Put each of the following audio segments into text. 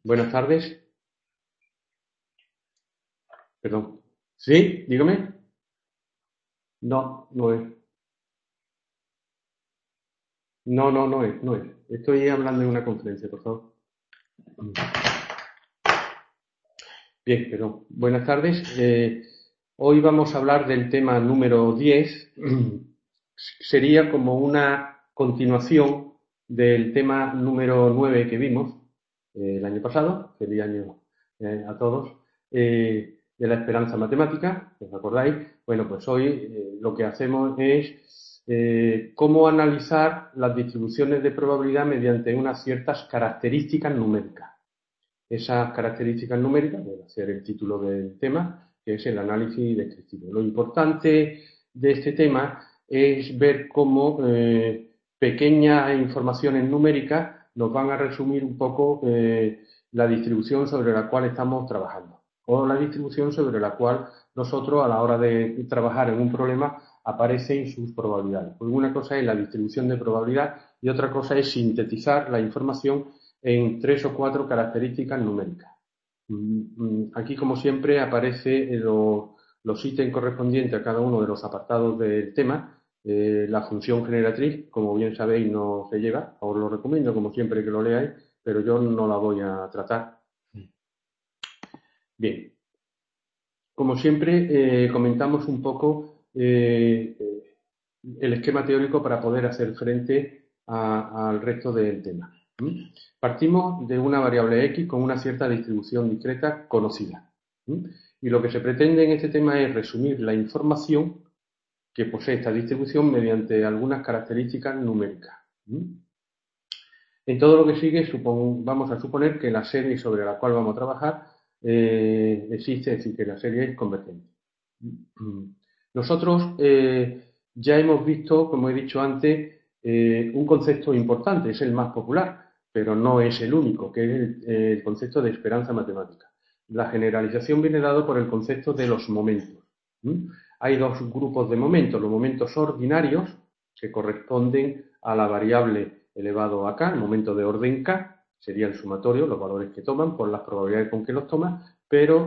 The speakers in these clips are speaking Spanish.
Buenas tardes. Perdón. ¿Sí? Dígame. No, no es. No, no, no es, no es. Estoy hablando en una conferencia, por favor. Bien, perdón. Buenas tardes. Hoy vamos a hablar del tema número 10. Sería como una continuación del tema número 9 que vimos el año pasado. Feliz año a todos. De la esperanza matemática, ¿os acordáis? Bueno, pues hoy lo que hacemos es cómo analizar las distribuciones de probabilidad mediante unas ciertas características numéricas. Esas características numéricas, debe ser el título del tema, que es el análisis descriptivo. Lo importante de este tema es ver cómo pequeñas informaciones numéricas nos van a resumir un poco la distribución sobre la cual estamos trabajando, o la distribución sobre la cual nosotros a la hora de trabajar en un problema aparecen sus probabilidades. Pues una cosa es la distribución de probabilidad y otra cosa es sintetizar la información en 3 o 4 características numéricas. Aquí, como siempre, aparecen los ítems correspondientes a cada uno de los apartados del tema. La función generatriz, como bien sabéis, no se lleva. Os lo recomiendo, como siempre, que lo leáis, pero yo no la voy a tratar. Bien, como siempre, comentamos un poco el esquema teórico para poder hacer frente al resto del tema. Partimos de una variable x con una cierta distribución discreta conocida. Y lo que se pretende en este tema es resumir la información que posee esta distribución mediante algunas características numéricas. En todo lo que sigue vamos a suponer que la serie sobre la cual vamos a trabajar existe, es decir, que la serie es convergente. Nosotros ya hemos visto, como he dicho antes, un concepto importante, es el más popular, pero no es el único, que es el concepto de esperanza matemática. La generalización viene dado por el concepto de los momentos. Hay dos grupos de momentos, los momentos ordinarios, que corresponden a la variable elevado a k, el momento de orden k, sería el sumatorio, los valores que toman por las probabilidades con que los toman, pero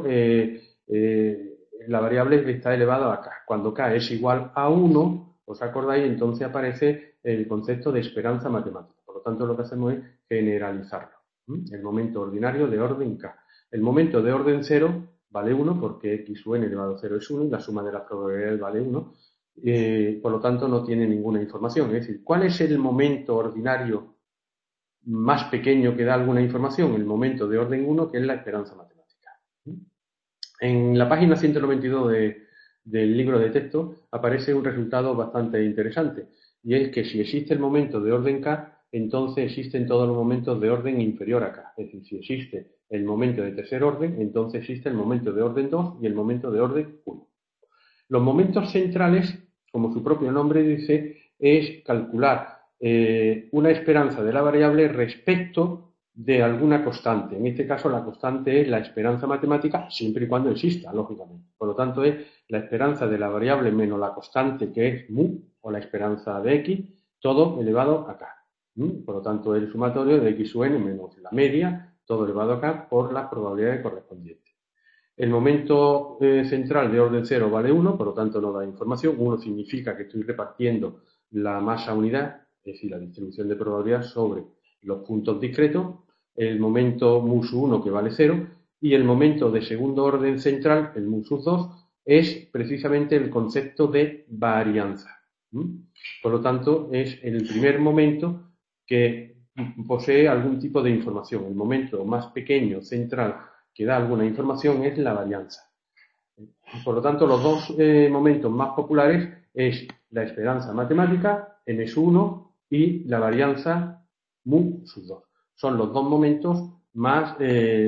la variable está elevada a k. Cuando k es igual a 1, ¿os acordáis? Entonces aparece el concepto de esperanza matemática. Por lo tanto, lo que hacemos es generalizarlo. El momento ordinario de orden k. El momento de orden 0 vale 1 porque x sub n elevado a 0 es 1 y la suma de las probabilidades vale 1. Por lo tanto, no tiene ninguna información. Es decir, ¿cuál es el momento ordinario más pequeño que da alguna información? El momento de orden 1, que es la esperanza matemática. En la página 192 del libro de texto aparece un resultado bastante interesante, y es que si existe el momento de orden k, entonces existen todos los momentos de orden inferior a k. Es decir, si existe el momento de tercer orden, entonces existe el momento de orden 2 y el momento de orden 1. Los momentos centrales, como su propio nombre dice, es calcular una esperanza de la variable respecto de alguna constante. En este caso, la constante es la esperanza matemática, siempre y cuando exista, lógicamente. Por lo tanto, es la esperanza de la variable menos la constante, que es mu, o la esperanza de x, todo elevado a k. Por lo tanto, el sumatorio de x sub n menos la media, todo elevado a k, por las probabilidades correspondientes. El momento central de orden 0 vale 1, por lo tanto no da información. 1 significa que estoy repartiendo la masa unidad, es decir, la distribución de probabilidad sobre los puntos discretos. El momento mu sub 1, que vale 0, y el momento de segundo orden central, el mu sub 2, es precisamente el concepto de varianza. Por lo tanto, es el primer momento que posee algún tipo de información. El momento más pequeño central que da alguna información es la varianza. Por lo tanto, los dos momentos más populares es la esperanza matemática, m1, y la varianza mu sub 2. Son los dos momentos más,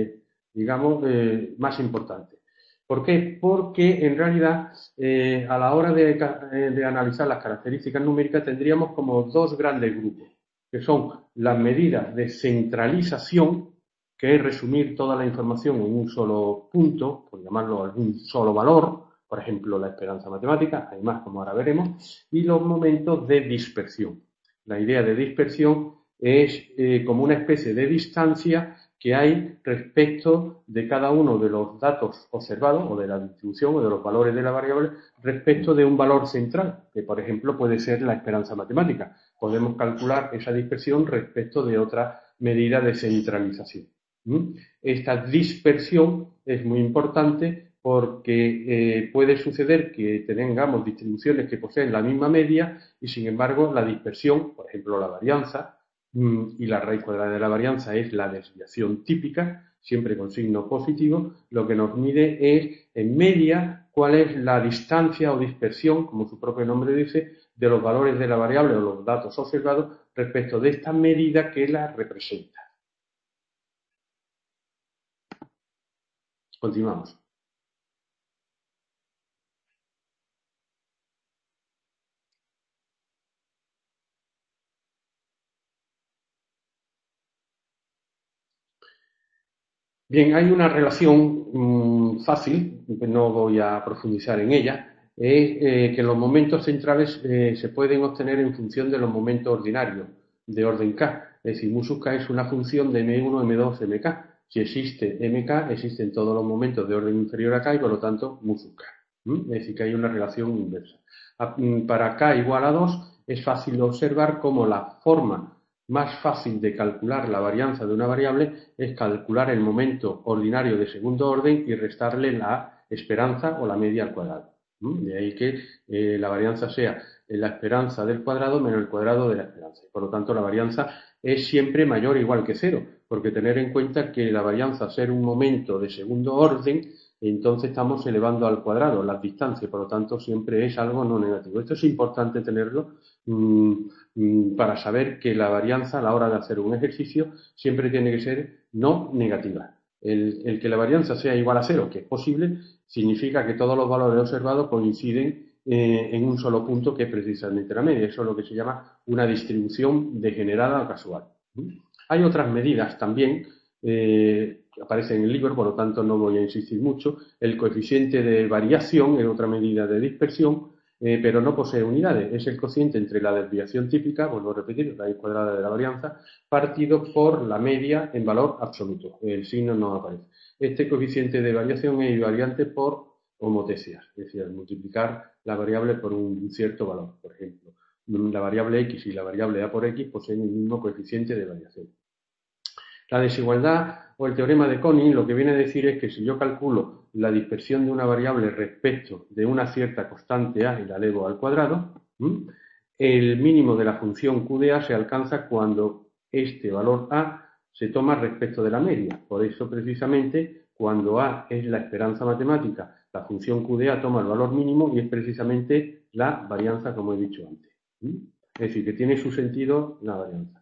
más importantes. ¿Por qué? Porque en realidad a la hora de analizar las características numéricas tendríamos como dos grandes grupos, que son las medidas de centralización, que es resumir toda la información en un solo punto, por llamarlo algún solo valor, por ejemplo, la esperanza matemática, hay más como ahora veremos, y los momentos de dispersión. La idea de dispersión es como una especie de distancia que hay respecto de cada uno de los datos observados o de la distribución o de los valores de la variable respecto de un valor central, que por ejemplo puede ser la esperanza matemática. Podemos calcular esa dispersión respecto de otra medida de centralización. Esta dispersión es muy importante porque puede suceder que tengamos distribuciones que poseen la misma media y sin embargo la dispersión, por ejemplo la varianza, y la raíz cuadrada de la varianza es la desviación típica, siempre con signo positivo, lo que nos mide es en media cuál es la distancia o dispersión, como su propio nombre dice, de los valores de la variable o los datos observados respecto de esta medida que la representa. Continuamos. Bien, hay una relación fácil, no voy a profundizar en ella, es que los momentos centrales se pueden obtener en función de los momentos ordinarios de orden K. Es decir, mu sub K es una función de M1, M2, MK. Si existe MK, existen todos los momentos de orden inferior a K y por lo tanto mu sub K. Es decir, que hay una relación inversa. Para K igual a 2 es fácil observar cómo la forma más fácil de calcular la varianza de una variable es calcular el momento ordinario de segundo orden y restarle la esperanza o la media al cuadrado. De ahí que la varianza sea la esperanza del cuadrado menos el cuadrado de la esperanza. Por lo tanto, la varianza es siempre mayor o igual que cero, porque tener en cuenta que la varianza ser un momento de segundo orden, entonces estamos elevando al cuadrado las distancias, por lo tanto siempre es algo no negativo. Esto es importante tenerlo para saber que la varianza a la hora de hacer un ejercicio siempre tiene que ser no negativa. El que la varianza sea igual a cero, que es posible, significa que todos los valores observados coinciden en un solo punto, que es precisamente la media. Eso es lo que se llama una distribución degenerada o casual. Hay otras medidas también que aparecen en el libro, por lo tanto no voy a insistir mucho. El coeficiente de variación es otra medida de dispersión, pero no posee unidades. Es el cociente entre la desviación típica, vuelvo a repetir, raíz cuadrada de la varianza, partido por la media en valor absoluto. El signo no aparece. Este coeficiente de variación es invariante por homotesias, es decir, al multiplicar la variable por un cierto valor. Por ejemplo, la variable x y la variable a por x poseen el mismo coeficiente de variación. La desigualdad o el teorema de Koenig lo que viene a decir es que si yo calculo la dispersión de una variable respecto de una cierta constante a y la elevo al cuadrado, el mínimo de la función q de a se alcanza cuando este valor a se toma respecto de la media. Por eso, precisamente, cuando a es la esperanza matemática, la función q de a toma el valor mínimo y es precisamente la varianza, como he dicho antes. Es decir, que tiene su sentido la varianza.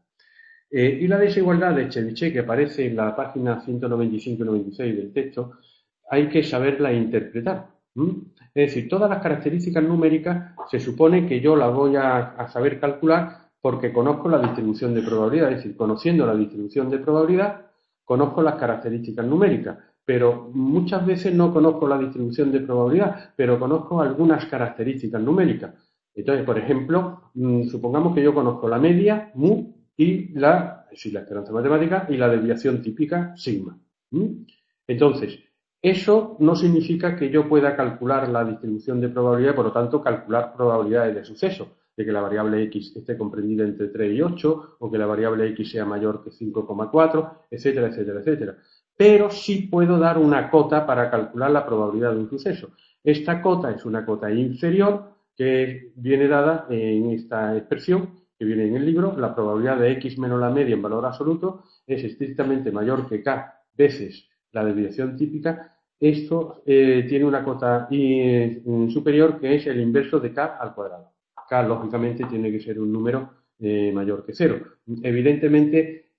Y la desigualdad de Chebyshev, que aparece en la página 195 y 96 del texto, hay que saberla interpretar. Es decir, todas las características numéricas se supone que yo las voy a saber calcular porque conozco la distribución de probabilidad. Es decir, conociendo la distribución de probabilidad, conozco las características numéricas. Pero muchas veces no conozco la distribución de probabilidad, pero conozco algunas características numéricas. Entonces, por ejemplo, supongamos que yo conozco la media, mu, y la esperanza matemática y la desviación típica, sigma. Entonces, eso no significa que yo pueda calcular la distribución de probabilidad, por lo tanto, calcular probabilidades de suceso, de que la variable x esté comprendida entre 3 y 8, o que la variable x sea mayor que 5,4, etcétera, etcétera, etcétera. Pero sí puedo dar una cota para calcular la probabilidad de un suceso. Esta cota es una cota inferior que viene dada en esta expresión que viene en el libro. La probabilidad de x menos la media en valor absoluto es estrictamente mayor que k veces la desviación típica. Esto tiene una cota superior, que es el inverso de k al cuadrado. K, lógicamente, tiene que ser un número mayor que 0. Evidentemente,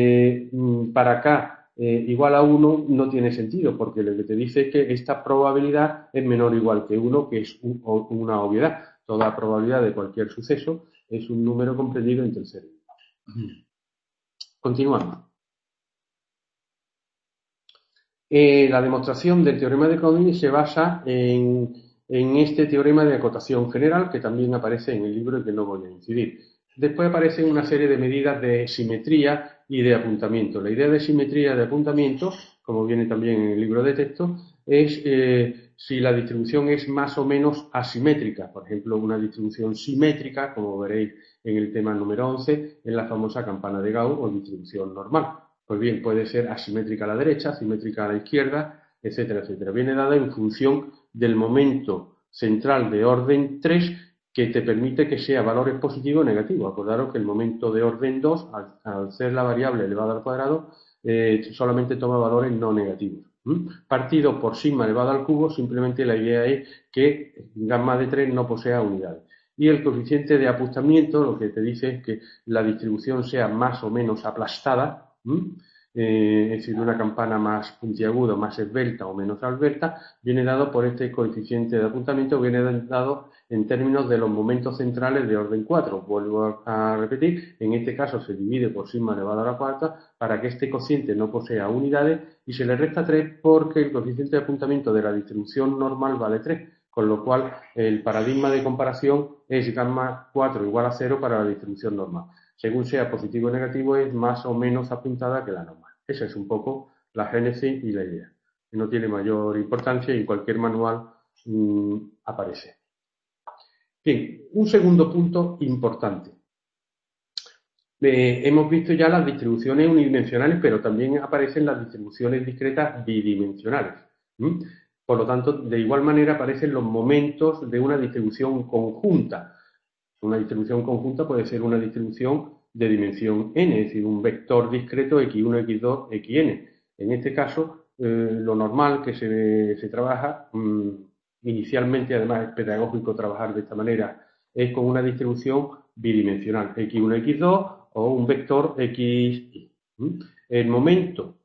para k igual a 1 no tiene sentido, porque lo que te dice es que esta probabilidad es menor o igual que 1, que es una obviedad. Toda probabilidad de cualquier suceso es un número comprendido entre 0 y 1. Continuamos. La demostración del teorema de Koenig se basa en este teorema de acotación general, que también aparece en el libro y que no voy a incidir. Después aparecen una serie de medidas de simetría y de apuntamiento. La idea de simetría y de apuntamiento, como viene también en el libro de texto, es si la distribución es más o menos asimétrica. Por ejemplo, una distribución simétrica, como veréis en el tema número 11, en la famosa campana de Gauss o distribución normal. Pues bien, puede ser asimétrica a la derecha, asimétrica a la izquierda, etcétera, etcétera. Viene dada en función del momento central de orden 3 que te permite que sea valores positivos o negativos. Acordaros que el momento de orden 2, al ser la variable elevada al cuadrado, solamente toma valores no negativos. Partido por sigma elevado al cubo, simplemente la idea es que gamma de 3 no posea unidades. Y el coeficiente de aplastamiento lo que te dice es que la distribución sea más o menos aplastada, es decir, una campana más puntiaguda, más esbelta o menos esbelta, viene dado por este coeficiente de apuntamiento, viene dado en términos de los momentos centrales de orden 4. Vuelvo a repetir, en este caso se divide por sigma elevado a la cuarta para que este cociente no posea unidades y se le resta 3 porque el coeficiente de apuntamiento de la distribución normal vale 3, con lo cual el paradigma de comparación es gamma 4 igual a 0 para la distribución normal. Según sea positivo o negativo, es más o menos apuntada que la normal. Esa es un poco la génesis y la idea. No tiene mayor importancia y en cualquier manual aparece. Bien, un segundo punto importante. Hemos visto ya las distribuciones unidimensionales, pero también aparecen las distribuciones discretas bidimensionales. Por lo tanto, de igual manera aparecen los momentos de una distribución conjunta. Una distribución conjunta puede ser una distribución de dimensión n, es decir, un vector discreto x1, x2, xn. En este caso, lo normal que se trabaja, inicialmente además es pedagógico trabajar de esta manera, es con una distribución bidimensional, x1, x2 o un vector xy. El momento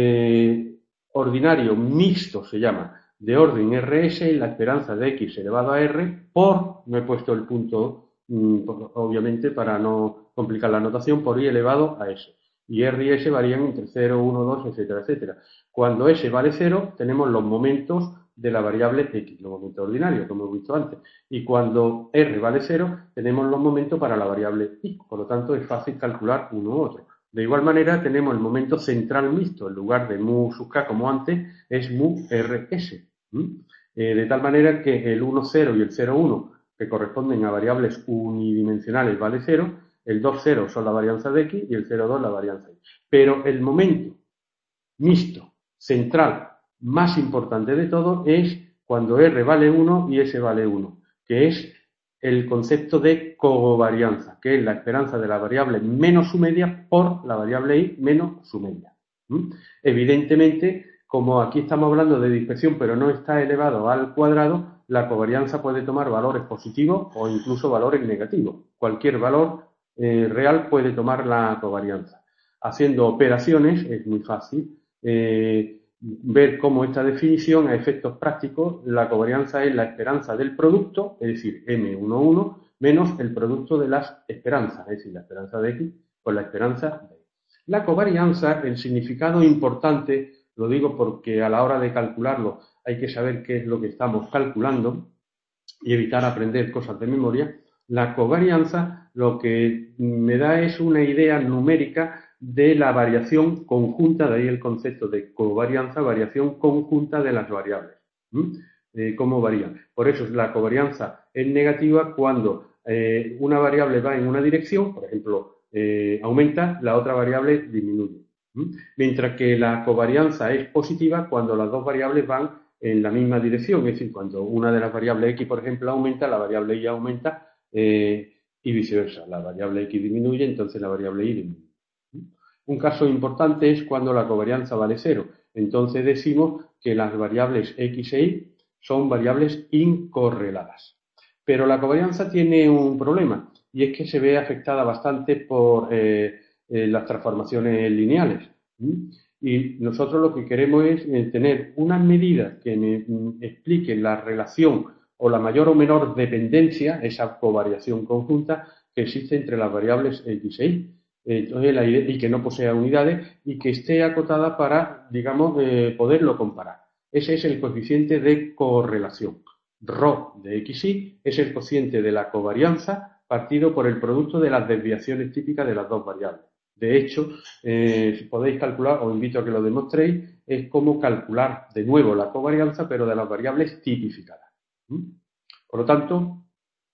ordinario mixto se llama, de orden rs, en la esperanza de x elevado a r por, no he puesto el punto obviamente para no complicar la notación, por i elevado a s. Y r y s varían entre 0, 1, 2, etcétera, etcétera. Cuando s vale 0, tenemos los momentos de la variable x, los momentos ordinarios, como hemos visto antes. Y cuando r vale 0, tenemos los momentos para la variable y. Por lo tanto, es fácil calcular uno u otro. De igual manera, tenemos el momento central mixto, en lugar de mu sub k como antes, es mu rs. De tal manera que el 1, 0 y el 0, 1 que corresponden a variables unidimensionales vale 0, el 2, 0 son la varianza de x y el 0, 2 la varianza de y. Pero el momento mixto central más importante de todo es cuando r vale 1 y s vale 1, que es el concepto de covarianza, que es la esperanza de la variable menos su media por la variable y menos su media. Evidentemente, como aquí estamos hablando de dispersión, pero no está elevado al cuadrado, la covarianza puede tomar valores positivos o incluso valores negativos. Cualquier valor real puede tomar la covarianza. Haciendo operaciones es muy fácil ver cómo esta definición a efectos prácticos, la covarianza es la esperanza del producto, es decir, M11, menos el producto de las esperanzas, es decir, la esperanza de X con la esperanza de Y. La covarianza, el significado importante, lo digo porque a la hora de calcularlo hay que saber qué es lo que estamos calculando y evitar aprender cosas de memoria. La covarianza lo que me da es una idea numérica de la variación conjunta, de ahí el concepto de covarianza, variación conjunta de las variables. ¿Cómo varían? Por eso la covarianza es negativa cuando una variable va en una dirección, por ejemplo, aumenta, la otra variable disminuye. Mientras que la covarianza es positiva cuando las dos variables van en la misma dirección, es decir, cuando una de las variables x, por ejemplo, aumenta, la variable y aumenta y viceversa. La variable x disminuye, entonces la variable y disminuye. Un caso importante es cuando la covarianza vale 0. Entonces decimos que las variables x e y son variables incorreladas. Pero la covarianza tiene un problema y es que se ve afectada bastante por las transformaciones lineales. Y nosotros lo que queremos es tener unas medidas que me expliquen la relación o la mayor o menor dependencia, esa covariación conjunta que existe entre las variables x e y. Entonces, y que no posea unidades y que esté acotada para, digamos, poderlo comparar. Ese es el coeficiente de correlación. Rho de xy es el cociente de la covarianza partido por el producto de las desviaciones típicas de las dos variables. De hecho, si podéis calcular, os invito a que lo demostréis, es como calcular de nuevo la covarianza, pero de las variables tipificadas. Por lo tanto,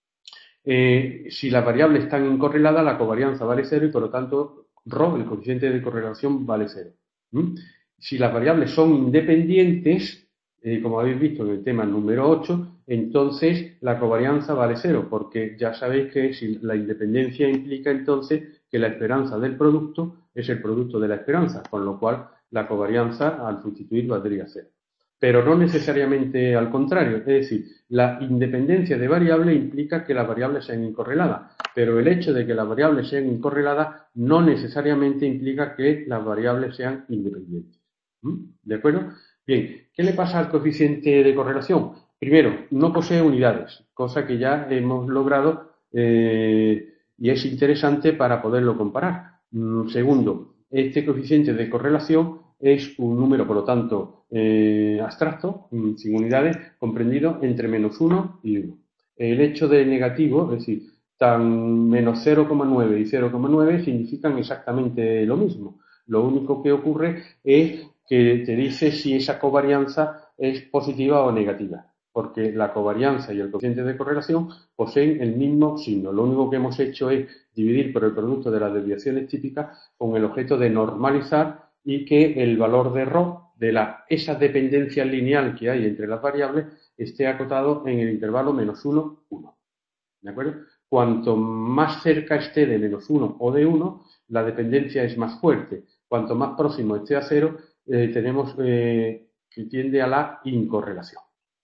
si las variables están incorreladas, la covarianza vale 0 y por lo tanto ρ, el coeficiente de correlación, vale 0. Si las variables son independientes, como habéis visto en el tema número 8, entonces la covarianza vale 0, porque ya sabéis que si la independencia implica entonces que la esperanza del producto es el producto de la esperanza, con lo cual la covarianza al sustituir valdría 0. Pero no necesariamente al contrario, es decir, la independencia de variable implica que las variables sean incorreladas, pero el hecho de que las variables sean incorreladas no necesariamente implica que las variables sean independientes. ¿De acuerdo? Bien, ¿qué le pasa al coeficiente de correlación? Primero, no posee unidades, cosa que ya hemos logrado y es interesante para poderlo comparar. Segundo, este coeficiente de correlación es un número, por lo tanto, abstracto, sin unidades, comprendido entre -1 y 1. El hecho de negativo, es decir, tan menos 0,9 y 0,9 significan exactamente lo mismo. Lo único que ocurre es que te dice si esa covarianza es positiva o negativa, porque la covarianza y el coeficiente de correlación poseen el mismo signo. Lo único que hemos hecho es dividir por el producto de las desviaciones típicas con el objeto de normalizar y que el valor de ρ de esa dependencia lineal que hay entre las variables esté acotado en el intervalo -1, 1. ¿De acuerdo? Cuanto más cerca esté de -1 o de 1, la dependencia es más fuerte. Cuanto más próximo esté a 0, tenemos que tiende a la incorrelación.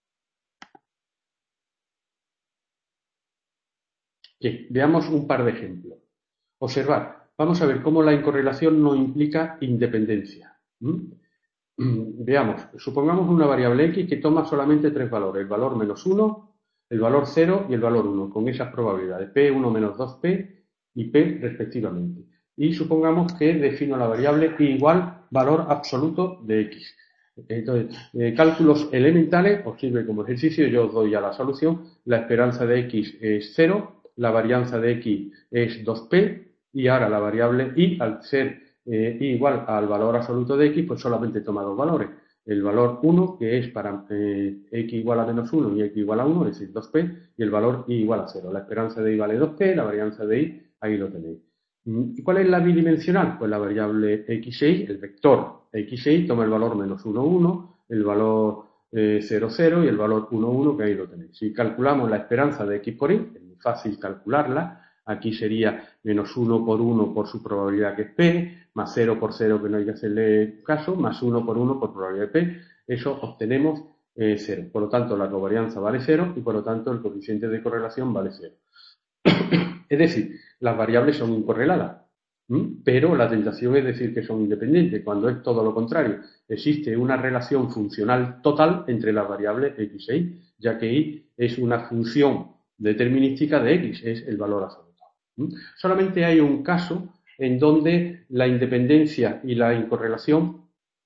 Bien, veamos un par de ejemplos. Observad, vamos a ver cómo la incorrelación no implica independencia. Veamos, supongamos una variable x que toma solamente tres valores, el valor -1, el valor 0 y el valor 1, con esas probabilidades, P1 menos 2P y P respectivamente. Y supongamos que defino la variable y igual valor absoluto de x. Entonces, cálculos elementales, os sirve como ejercicio, yo os doy ya la solución. La esperanza de x es 0, la varianza de x es 2P y ahora la variable y, al ser igual al valor absoluto de x, pues solamente toma dos valores. El valor 1, que es para x igual a -1 y x igual a 1, es decir, 2p, y el valor y igual a 0. La esperanza de y vale 2p, la varianza de y, ahí lo tenéis. ¿Y cuál es la bidimensional? Pues la variable x6, el vector x6, toma el valor -1, 1, el valor 0, 0 y el valor 1, 1, que ahí lo tenéis. Si calculamos la esperanza de x por y, es muy fácil calcularla. Aquí sería -1 por 1 por su probabilidad que es P, más 0 por 0 que no hay que hacerle caso, más 1 por 1 por probabilidad de P. Eso obtenemos 0. Por lo tanto, la covarianza vale 0 y por lo tanto el coeficiente de correlación vale 0. Es decir, las variables son incorreladas, pero la tentación es decir que son independientes, cuando es todo lo contrario. Existe una relación funcional total entre las variables x e y, ya que y es una función determinística de x, es el valor absoluto. Solamente hay un caso en donde la independencia y la incorrelación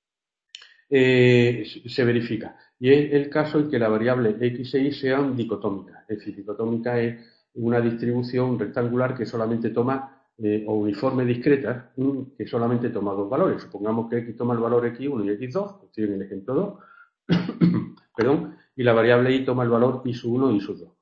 se verifica, y es el caso en que la variable x e y sean dicotómicas. Es decir, dicotómica es una distribución rectangular que solamente toma, o uniforme discreta, que solamente toma dos valores. Supongamos que x toma el valor x1 y x2, estoy en el ejemplo 2, perdón, y la variable y toma el valor y sub 1 y sub 2.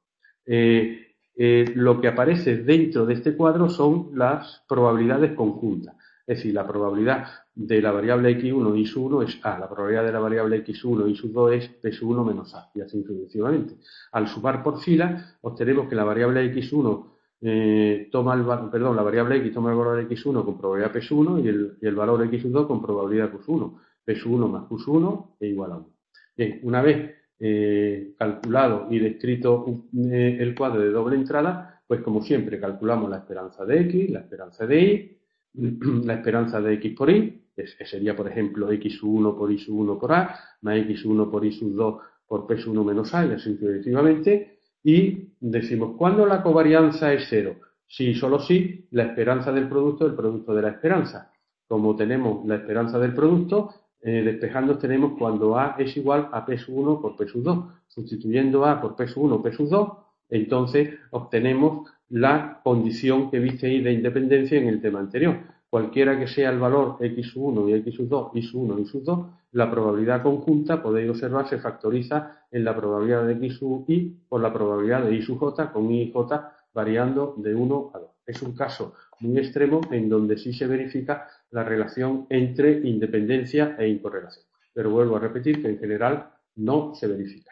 Lo que aparece dentro de este cuadro son las probabilidades conjuntas. Es decir, la probabilidad de la variable x1 y sub 1 es a, la probabilidad de la variable x1 y sub 2 es p sub 1 menos a, y así sucesivamente. Al sumar por fila, obtenemos que la variable x1 la variable x toma el valor x1 con probabilidad p sub 1 y el valor x sub 2 con probabilidad q sub 1. P sub 1 más q sub 1 es igual a 1. Bien, una vez calculado y descrito el cuadro de doble entrada, pues como siempre calculamos la esperanza de x, la esperanza de y, la esperanza de x por y, que sería por ejemplo x sub 1 por y sub 1 por a, más x sub 1 por y sub 2 por p sub 1 menos a, y así sucesivamente, y decimos, ¿cuándo la covarianza es 0? Si, solo si, la esperanza del producto es el producto de la esperanza. Como tenemos la esperanza del producto, despejando tenemos cuando a es igual a p sub 1 por p sub 2. Sustituyendo a por p sub 1, p sub 2, entonces obtenemos la condición que visteis de independencia en el tema anterior. Cualquiera que sea el valor x1 y x2, y1 y x2, la probabilidad conjunta, podéis observar, se factoriza en la probabilidad de x sub y por la probabilidad de y sub j, con y y j variando de 1 a 2. Es un caso muy extremo en donde sí se verifica la relación entre independencia e incorrelación. Pero vuelvo a repetir que en general no se verifica.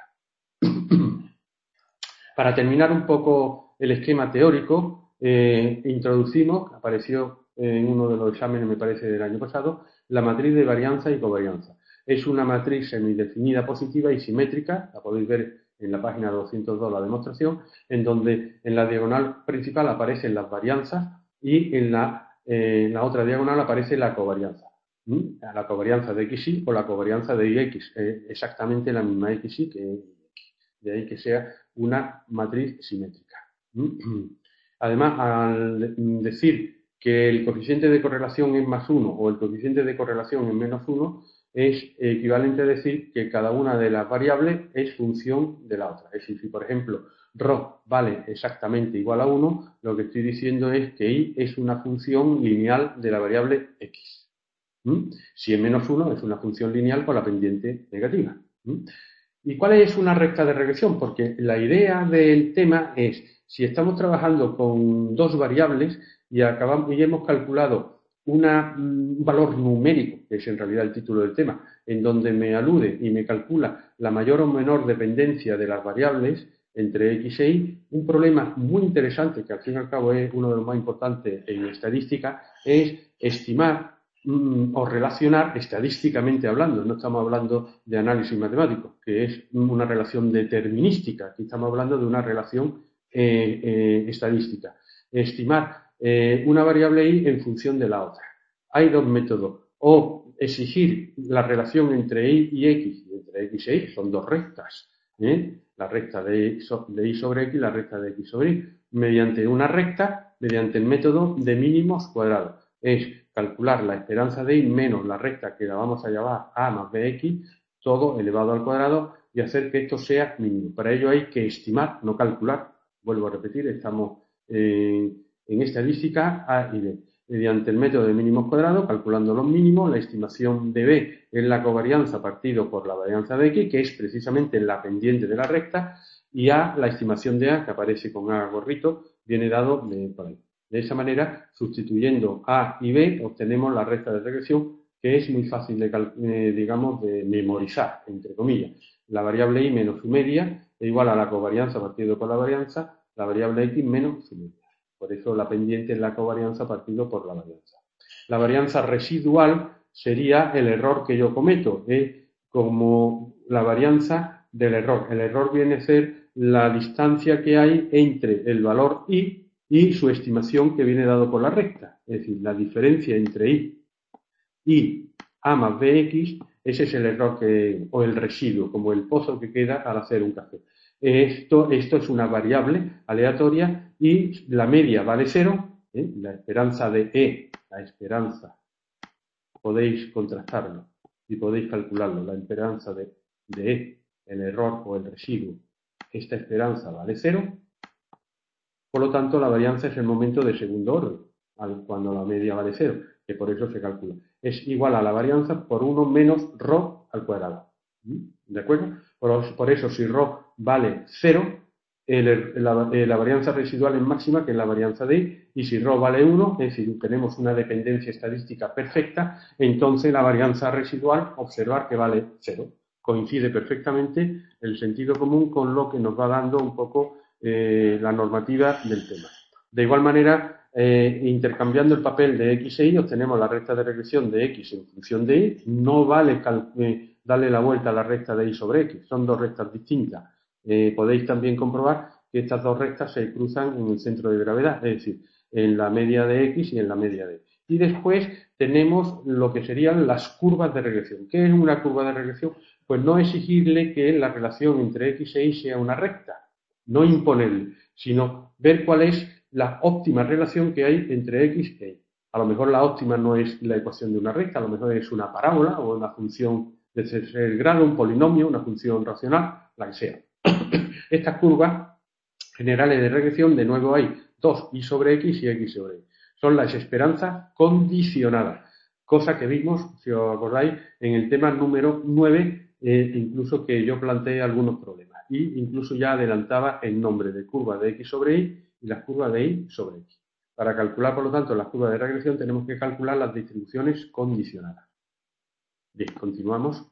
Para terminar un poco el esquema teórico, introducimos, apareció en uno de los exámenes, me parece, del año pasado, la matriz de varianza y covarianza. Es una matriz semidefinida positiva y simétrica, la podéis ver en la página 202 la demostración, en donde en la diagonal principal aparecen las varianzas y en la otra diagonal aparece la covarianza. La covarianza de XY o la covarianza de YX, exactamente la misma XY que Y. De ahí que sea una matriz simétrica. Además, al decir que el coeficiente de correlación es más 1 o el coeficiente de correlación es menos 1, es equivalente a decir que cada una de las variables es función de la otra. Es decir, si por ejemplo ρ vale exactamente igual a 1, lo que estoy diciendo es que y es una función lineal de la variable x. Si es menos 1, es una función lineal con la pendiente negativa. ¿Y cuál es una recta de regresión? Porque la idea del tema es, si estamos trabajando con dos variables y hemos calculado un valor numérico, que es en realidad el título del tema, en donde me alude y me calcula la mayor o menor dependencia de las variables entre x e y, un problema muy interesante, que al fin y al cabo es uno de los más importantes en estadística, es estimar o relacionar estadísticamente hablando. No estamos hablando de análisis matemático, que es una relación determinística. Aquí estamos hablando de una relación estadística. Estimar una variable y en función de la otra. Hay dos métodos. O exigir la relación entre y y x, entre x e y, son dos rectas. La recta de y sobre x y la recta de x sobre y, mediante una recta, mediante el método de mínimos cuadrados. Es calcular la esperanza de y menos la recta que la vamos a llamar a más bx, todo elevado al cuadrado, y hacer que esto sea mínimo. Para ello hay que estimar, no calcular. Vuelvo a repetir, estamos en estadística A y B. Mediante el método de mínimos cuadrados, calculando los mínimos, la estimación de B es la covarianza partido por la varianza de x, que es precisamente la pendiente de la recta, y A, la estimación de A, que aparece con A gorrito, viene dado por ahí. De esa manera, sustituyendo A y B, obtenemos la recta de regresión, que es muy fácil de memorizar, entre comillas. La variable y menos su media es igual a la covarianza partido por la varianza, la variable x menos su media. Por eso la pendiente es la covarianza partido por la varianza. La varianza residual sería el error que yo cometo, como la varianza del error. El error viene a ser la distancia que hay entre el valor y su estimación que viene dado por la recta. Es decir, la diferencia entre y a más bx, ese es el error o el residuo, como el pozo que queda al hacer un café. Esto es una variable aleatoria y la media vale 0, la esperanza de la esperanza, podéis contrastarlo y podéis calcularlo, la esperanza de el error o el residuo, esta esperanza vale 0, por lo tanto la varianza es el momento de segundo orden, cuando la media vale 0, que por eso se calcula. Es igual a la varianza por 1 menos ρ al cuadrado. ¿De acuerdo? Por eso, si ρ vale 0, la varianza residual es máxima, que es la varianza de y si ρ vale 1, es decir, tenemos una dependencia estadística perfecta, entonces la varianza residual, observar que vale 0. Coincide perfectamente el sentido común con lo que nos va dando un poco la normativa del tema. De igual manera, intercambiando el papel de x e y, obtenemos la recta de regresión de x en función de y. No vale darle la vuelta a la recta de y sobre x, son dos rectas distintas. Podéis también comprobar que estas dos rectas se cruzan en el centro de gravedad, es decir, en la media de x y en la media de y. Y después tenemos lo que serían las curvas de regresión. ¿Qué es una curva de regresión? Pues no exigirle que la relación entre x e y sea una recta, no imponerle, sino ver cuál es la óptima relación que hay entre x e y. A lo mejor la óptima no es la ecuación de una recta, a lo mejor es una parábola o una función de tercer grado, un polinomio, una función racional, la que sea. Estas curvas generales de regresión, de nuevo hay 2y sobre x y x sobre y. Son las esperanzas condicionadas, cosa que vimos, si os acordáis, en el tema número 9, incluso que yo planteé algunos problemas. Y incluso ya adelantaba el nombre de curva de x sobre y las curvas de y sobre x. Para calcular, por lo tanto, las curvas de regresión tenemos que calcular las distribuciones condicionadas. Bien, continuamos.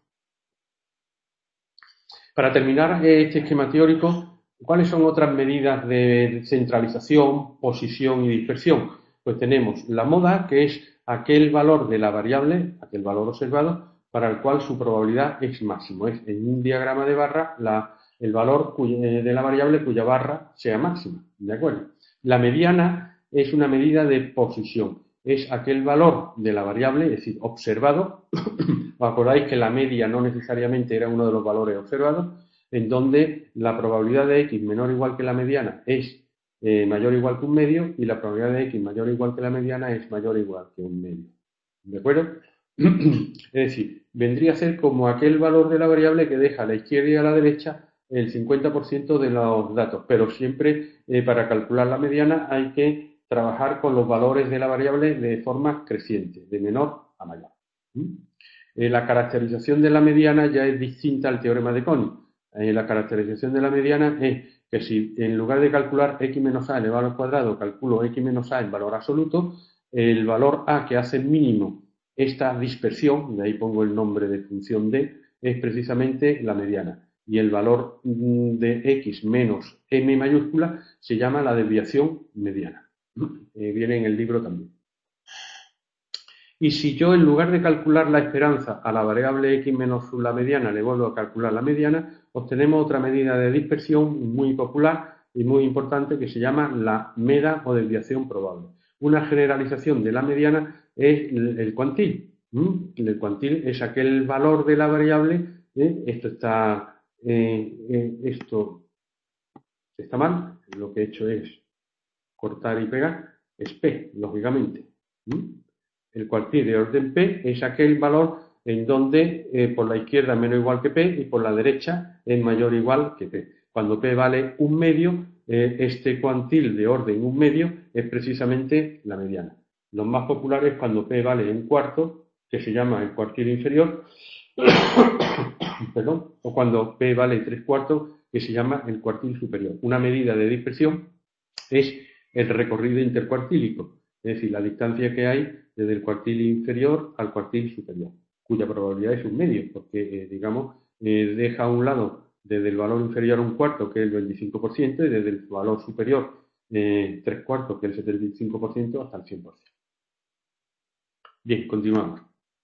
Para terminar este esquema teórico, ¿cuáles son otras medidas de centralización, posición y dispersión? Pues tenemos la moda, que es aquel valor de la variable, aquel valor observado, para el cual su probabilidad es máximo. Es en un diagrama de barra el valor de la variable cuya barra sea máxima. ¿De acuerdo? La mediana es una medida de posición. Es aquel valor de la variable, es decir, observado. ¿Os acordáis que la media no necesariamente era uno de los valores observados? En donde la probabilidad de x menor o igual que la mediana es mayor o igual que un medio y la probabilidad de x mayor o igual que la mediana es mayor o igual que un medio. ¿De acuerdo? Es decir, vendría a ser como aquel valor de la variable que deja a la izquierda y a la derecha el 50% de los datos, pero siempre para calcular la mediana hay que trabajar con los valores de la variable de forma creciente, de menor a mayor. La caracterización de la mediana ya es distinta al teorema de Coni. La caracterización de la mediana es que si en lugar de calcular x menos a elevado al cuadrado calculo x menos a en valor absoluto, el valor a que hace mínimo esta dispersión, de ahí pongo el nombre de función d, es precisamente la mediana. Y el valor de x menos m mayúscula se llama la desviación mediana. Viene en el libro también. Y si yo en lugar de calcular la esperanza a la variable x menos la mediana le vuelvo a calcular la mediana, obtenemos otra medida de dispersión muy popular y muy importante que se llama la meda o desviación probable. Una generalización de la mediana es el cuantil. El cuantil es aquel valor de la variable, esto está mal, lo que he hecho es cortar y pegar, es p, lógicamente. El cuantil de orden p es aquel valor en donde por la izquierda es menor o igual que p y por la derecha es mayor o igual que p. Cuando p vale un medio, este cuantil de orden un medio es precisamente la mediana. Los más populares cuando p vale un cuarto, que se llama el cuartil inferior, perdón, o cuando p vale 3/4, que se llama el cuartil superior. Una medida de dispersión es el recorrido intercuartílico, es decir, la distancia que hay desde el cuartil inferior al cuartil superior, cuya probabilidad es un medio, porque, deja a un lado desde el valor inferior a un cuarto, que es el 25%, y desde el valor superior 3/4, que es el 75%, hasta el 100%. Bien, continuamos.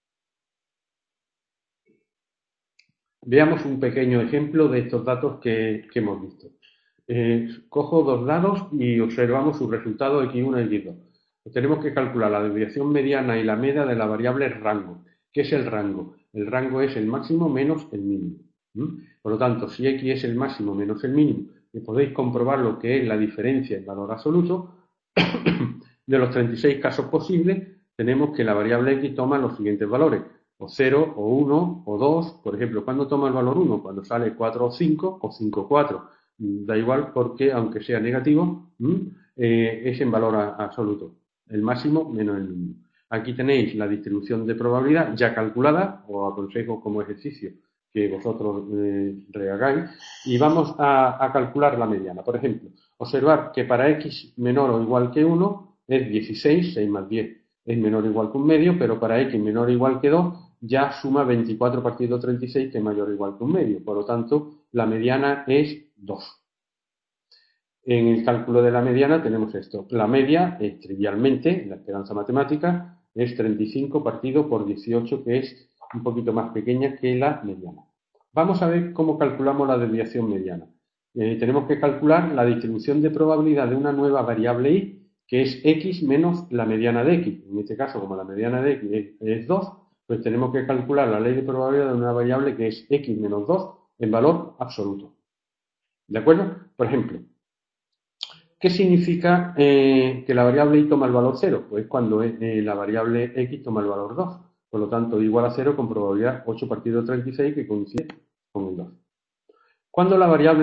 Veamos un pequeño ejemplo de estos datos que hemos visto. Cojo dos dados y observamos sus resultados x1 y x2. Tenemos que calcular la desviación mediana y la media de la variable rango. ¿Qué es el rango? El rango es el máximo menos el mínimo. Por lo tanto, si x es el máximo menos el mínimo, y podéis comprobar lo que es la diferencia en valor absoluto, de los 36 casos posibles, tenemos que la variable x toma los siguientes valores, o 0, o 1, o 2. Por ejemplo, ¿cuándo toma el valor 1? Cuando sale 4 o 5, o 5 o 4. Da igual porque, aunque sea negativo, es en valor absoluto. El máximo menos el mínimo. Aquí tenéis la distribución de probabilidad ya calculada, os aconsejo como ejercicio que vosotros rehagáis, y vamos a calcular la mediana. Por ejemplo, observar que para x menor o igual que 1 es 16, 6 más 10 es menor o igual que un medio, pero para x menor o igual que 2 ya suma 24 partido 36, que es mayor o igual que un medio. Por lo tanto, la mediana es 2. En el cálculo de la mediana tenemos esto. La media es trivialmente, la esperanza matemática, es 35 partido por 18, que es un poquito más pequeña que la mediana. Vamos a ver cómo calculamos la desviación mediana. Tenemos que calcular la distribución de probabilidad de una nueva variable y, que es x menos la mediana de x. En este caso, como la mediana de x es 2, pues tenemos que calcular la ley de probabilidad de una variable que es x menos 2 en valor absoluto. ¿De acuerdo? Por ejemplo, ¿qué significa que la variable y toma el valor 0? Pues cuando la variable x toma el valor 2. Por lo tanto, igual a 0 con probabilidad 8 partido 36, que coincide con el 2. Cuando la variable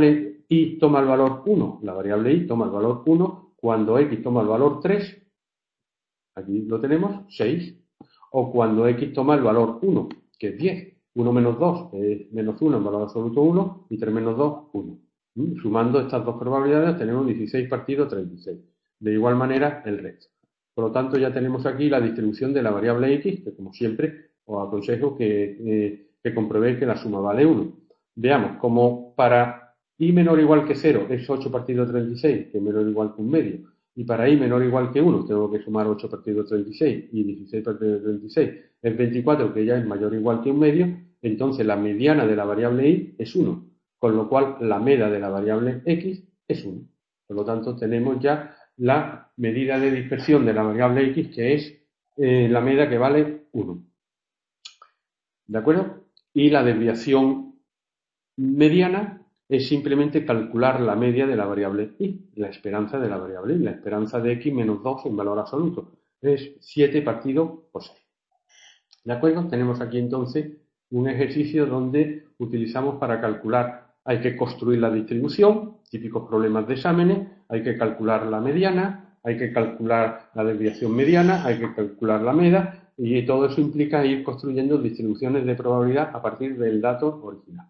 y toma el valor 1, la variable y toma el valor 1 cuando x toma el valor 3, aquí lo tenemos, 6, o cuando x toma el valor 1, que es 10. 1 menos 2 es menos 1 en valor absoluto 1 y 3 menos 2, 1. Sumando estas dos probabilidades tenemos 16 partido 36. De igual manera el resto. Por lo tanto ya tenemos aquí la distribución de la variable x, que como siempre os aconsejo que comprobéis que la suma vale 1. Veamos, como para y menor o igual que 0 es 8 partido 36, que es menor o igual que un medio, y para i menor o igual que 1 tengo que sumar 8 partido 36 y 16 partido 36 es 24, que ya es mayor o igual que un medio, entonces la mediana de la variable y es 1, con lo cual la media de la variable x es 1. Por lo tanto, tenemos ya la medida de dispersión de la variable x, que es la media que vale 1. ¿De acuerdo? Y la desviación mediana es simplemente calcular la media de la variable y, la esperanza de la variable y, la esperanza de x menos 2 en valor absoluto. Es 7 partido por 6. ¿De acuerdo? Tenemos aquí entonces un ejercicio donde utilizamos para calcular, hay que construir la distribución, típicos problemas de exámenes, hay que calcular la mediana, hay que calcular la desviación mediana, hay que calcular la media, y todo eso implica ir construyendo distribuciones de probabilidad a partir del dato original.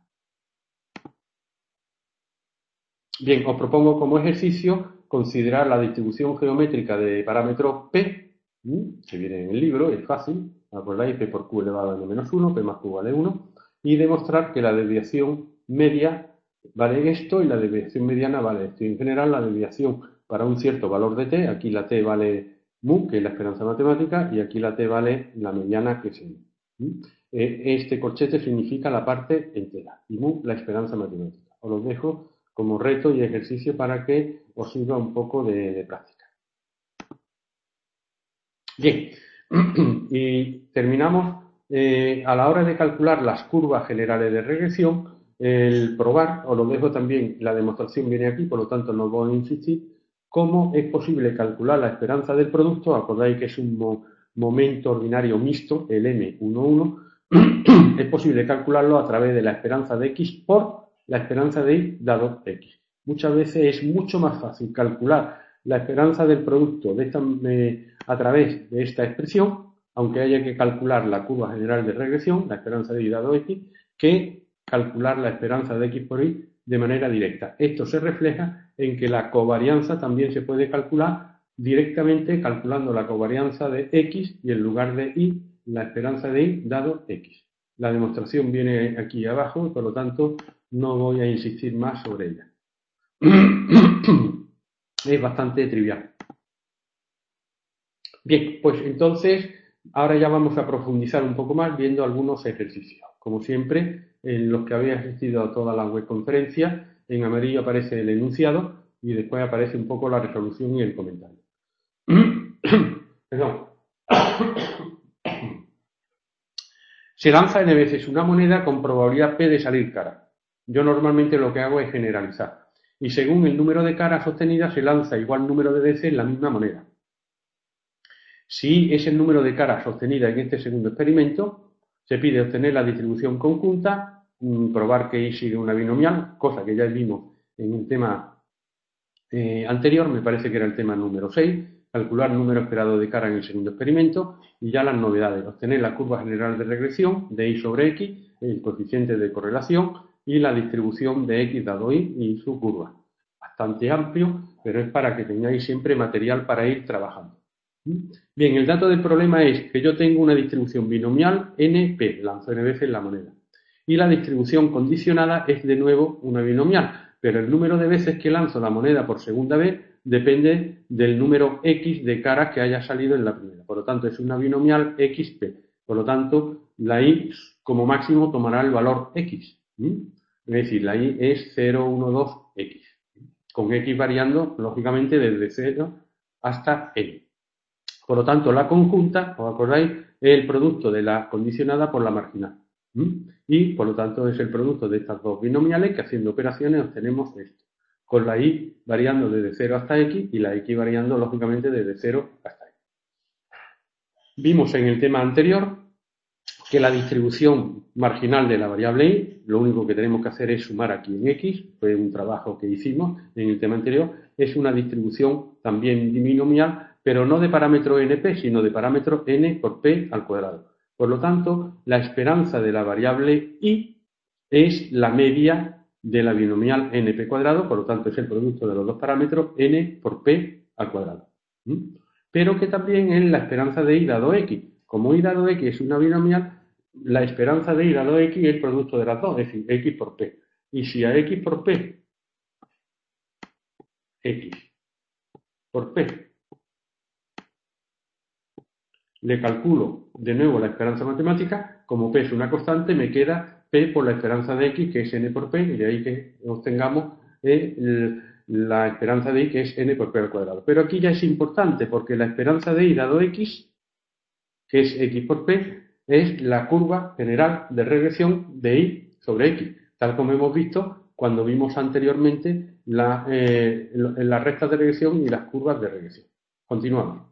Bien, os propongo como ejercicio considerar la distribución geométrica de parámetros P, que viene en el libro, es fácil, acordáis, P por Q elevado a n-1, P más Q vale 1, y demostrar que la desviación media vale esto y la desviación mediana vale esto. Y en general la desviación para un cierto valor de T, aquí la T vale mu, que es la esperanza matemática, y aquí la T vale la mediana, que es n. Este corchete significa la parte entera, y mu la esperanza matemática. Os lo dejo como reto y ejercicio para que os sirva un poco de práctica. Bien, y terminamos. A la hora de calcular las curvas generales de regresión, el probar, os lo dejo también, la demostración viene aquí, por lo tanto no voy a insistir, cómo es posible calcular la esperanza del producto. Acordáis que es un momento ordinario mixto, el M11, es posible calcularlo a través de la esperanza de x por la esperanza de y dado x. Muchas veces es mucho más fácil calcular la esperanza del producto a través de esta expresión, aunque haya que calcular la curva general de regresión, la esperanza de y dado x, que calcular la esperanza de x por y de manera directa. Esto se refleja en que la covarianza también se puede calcular directamente calculando la covarianza de x y en lugar de y, la esperanza de y dado x. La demostración viene aquí abajo y por lo tanto no voy a insistir más sobre ella. Es bastante trivial. Bien, pues entonces ahora ya vamos a profundizar un poco más viendo algunos ejercicios. Como siempre, en los que habéis asistido a toda la webconferencia, en amarillo aparece el enunciado y después aparece un poco la resolución y el comentario. Perdón. Se lanza n veces una moneda con probabilidad P de salir cara. Yo normalmente lo que hago es generalizar. Y según el número de caras obtenidas se lanza igual número de veces la misma moneda. Si es el número de caras obtenidas en este segundo experimento, se pide obtener la distribución conjunta, probar que y sigue una binomial, cosa que ya vimos en un tema anterior, me parece que era el tema número 6, calcular el número esperado de cara en el segundo experimento, y ya las novedades, obtener la curva general de regresión de y sobre x, el coeficiente de correlación y la distribución de x dado y y su curva. Bastante amplio, pero es para que tengáis siempre material para ir trabajando. Bien, el dato del problema es que yo tengo una distribución binomial NP, lanzo n veces la moneda, y la distribución condicionada es de nuevo una binomial, pero el número de veces que lanzo la moneda por segunda vez depende del número X de caras que haya salido en la primera. Por lo tanto, es una binomial XP. Por lo tanto, la Y como máximo tomará el valor X. Es decir, la Y es 0, 1, 2, X. Con X variando, lógicamente, desde 0 hasta N. Por lo tanto, la conjunta, ¿os acordáis? Es el producto de la condicionada por la marginal. Y, por lo tanto, es el producto de estas dos binomiales que haciendo operaciones obtenemos esto. Con la y variando desde 0 hasta x y la x variando, lógicamente, desde 0 hasta x. Vimos en el tema anterior que la distribución marginal de la variable y, lo único que tenemos que hacer es sumar aquí en x, fue un trabajo que hicimos en el tema anterior, es una distribución también binomial, pero no de parámetro np, sino de parámetro n por p al cuadrado. Por lo tanto, la esperanza de la variable y es la media de la binomial np cuadrado, por lo tanto es el producto de los dos parámetros n por p al cuadrado. Pero que también es la esperanza de y dado x. Como y dado x es una binomial, la esperanza de y dado x es el producto de las dos, es decir, x por p. Y si a x por p le calculo de nuevo la esperanza matemática, como p es una constante, me queda p por la esperanza de x, que es n por p, y de ahí que obtengamos la esperanza de y, que es n por p al cuadrado. Pero aquí ya es importante, porque la esperanza de y dado x, que es x por p, es la curva general de regresión de y sobre x, tal como hemos visto cuando vimos anteriormente las rectas de regresión y las curvas de regresión. Continuamos.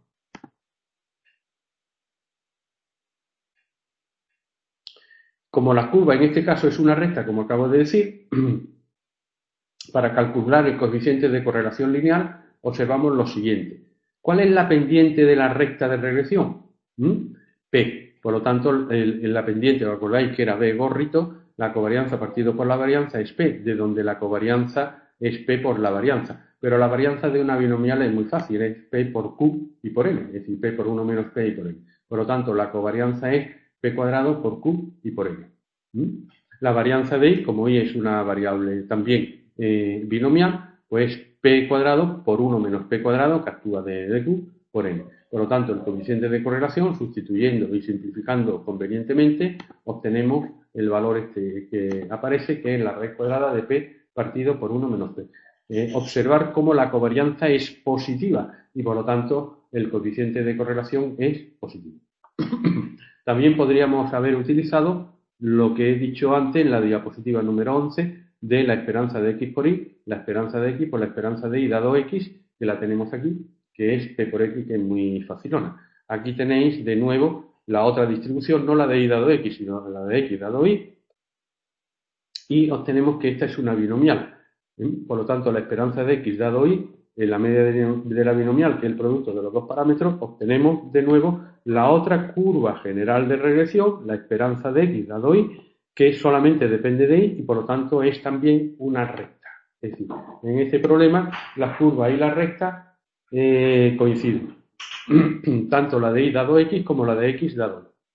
Como la curva en este caso es una recta, como acabo de decir, para calcular el coeficiente de correlación lineal, observamos lo siguiente. ¿Cuál es la pendiente de la recta de regresión? P. Por lo tanto, la pendiente, ¿os acordáis que era B gorrito? La covarianza partido por la varianza es P, de donde la covarianza es P por la varianza. Pero la varianza de una binomial es muy fácil, es P por Q y por N, es decir, P por 1 menos P y por N. Por lo tanto, la covarianza es P cuadrado por Q y por N. La varianza de y, como y es una variable también binomial, pues P cuadrado por 1 menos P cuadrado, que actúa de Q, por N. Por lo tanto, el coeficiente de correlación, sustituyendo y simplificando convenientemente, obtenemos el valor este que aparece, que es la raíz cuadrada de P partido por 1 menos P. Observar cómo la covarianza es positiva y, por lo tanto, el coeficiente de correlación es positivo. También podríamos haber utilizado lo que he dicho antes en la diapositiva número 11 de la esperanza de x por y, la esperanza de x por la esperanza de y dado x, que la tenemos aquí, que es p por x, que es muy facilona. Aquí tenéis de nuevo la otra distribución, no la de y dado x, sino la de x dado y, y obtenemos que esta es una binomial. Por lo tanto, la esperanza de x dado y, en la media de la binomial, que es el producto de los dos parámetros, obtenemos de nuevo la otra curva general de regresión, la esperanza de x dado y, que solamente depende de y y por lo tanto es también una recta. Es decir, en este problema la curva y la recta coinciden. Tanto la de y dado x como la de x dado y.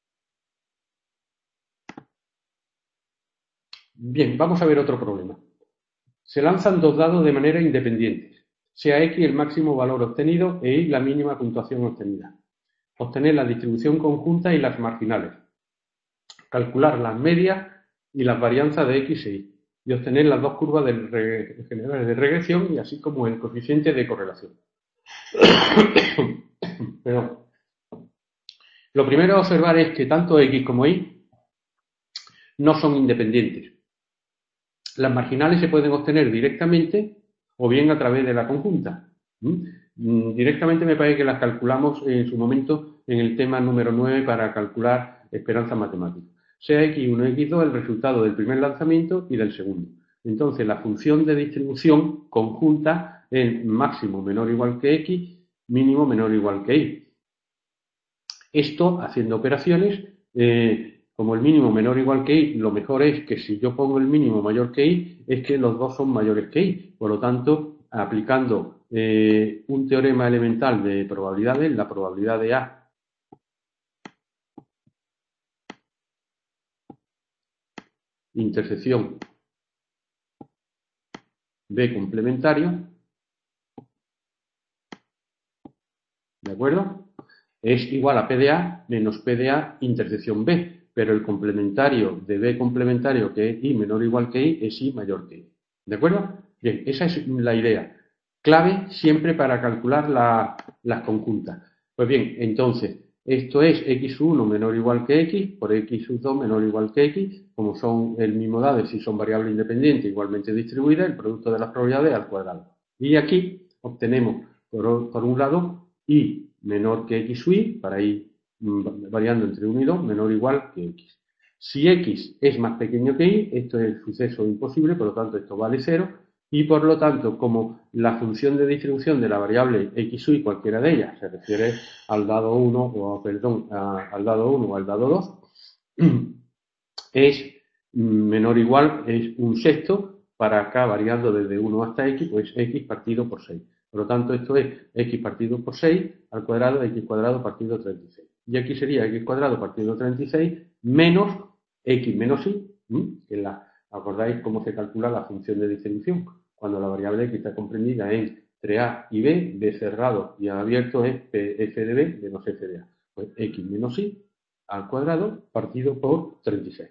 Bien, vamos a ver otro problema. Se lanzan dos dados de manera independiente, sea x el máximo valor obtenido e y la mínima puntuación obtenida. Obtener la distribución conjunta y las marginales. Calcular las medias y las varianzas de x e y. Y obtener las dos curvas generales de regresión y así como el coeficiente de correlación. Pero lo primero a observar es que tanto x como y no son independientes. Las marginales se pueden obtener directamente o bien a través de la conjunta. Directamente me parece que las calculamos en su momento en el tema número 9 para calcular esperanza matemática. Sea x1, x2 el resultado del primer lanzamiento y del segundo. Entonces, la función de distribución conjunta es máximo menor o igual que x, mínimo menor o igual que y. Esto, haciendo operaciones, como el mínimo menor o igual que y, lo mejor es que si yo pongo el mínimo mayor que y, es que los dos son mayores que y. Por lo tanto, aplicando un teorema elemental de probabilidades, la probabilidad de A intersección B complementario, ¿de acuerdo? Es igual a P de A menos P de A intersección B, pero el complementario de B complementario, que es I menor o igual que I, es I mayor que I. ¿De acuerdo? Bien, esa es la idea. Clave siempre para calcular las conjuntas. Pues bien, entonces, esto es x1 menor o igual que x por x2 menor o igual que x, como son el mismo dado y si son variables independientes igualmente distribuidas, el producto de las probabilidades al cuadrado. Y aquí obtenemos, por un lado, y menor que x y, para y variando entre 1 y 2, menor o igual que x. Si x es más pequeño que y, esto es el suceso imposible, por lo tanto esto vale 0, y por lo tanto, como la función de distribución de la variable x, y cualquiera de ellas, se refiere al dado 1 o, perdón, al dado 1 o al dado 2, es menor o igual, es un sexto, para acá variando desde 1 hasta x, pues x partido por 6. Por lo tanto, esto es x partido por 6 al cuadrado, x cuadrado partido 36. Y aquí sería x cuadrado partido 36 menos x menos y, que ¿acordáis cómo se calcula la función de distribución? Cuando la variable x está comprendida entre a y b cerrado y a abierto es f de b menos f de a. Pues x menos y al cuadrado partido por 36.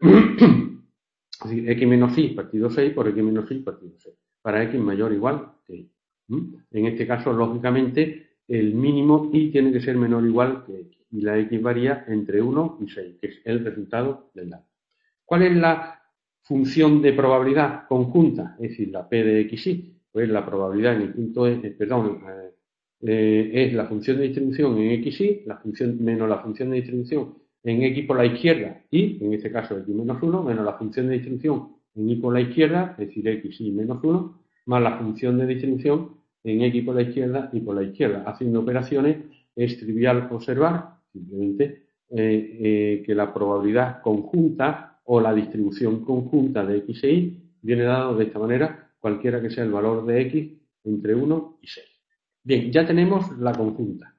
Es decir, x menos y partido 6 por x menos y partido 6. Para x mayor o igual que y. En este caso, lógicamente, el mínimo y tiene que ser menor o igual que x. Y la x varía entre 1 y 6, que es el resultado del dato. ¿Cuál es la función de probabilidad conjunta? Es decir, la p de x y. Pues la probabilidad en el punto es la función de distribución en x y, menos la función de distribución en x por la izquierda y, en este caso, x menos 1, menos la función de distribución en y por la izquierda, es decir, x y menos 1, más la función de distribución en x por la izquierda y por la izquierda. Haciendo operaciones es trivial observar, simplemente, que la probabilidad conjunta o la distribución conjunta de x e y viene dado de esta manera, cualquiera que sea el valor de x entre 1 y 6. Bien, ya tenemos la conjunta.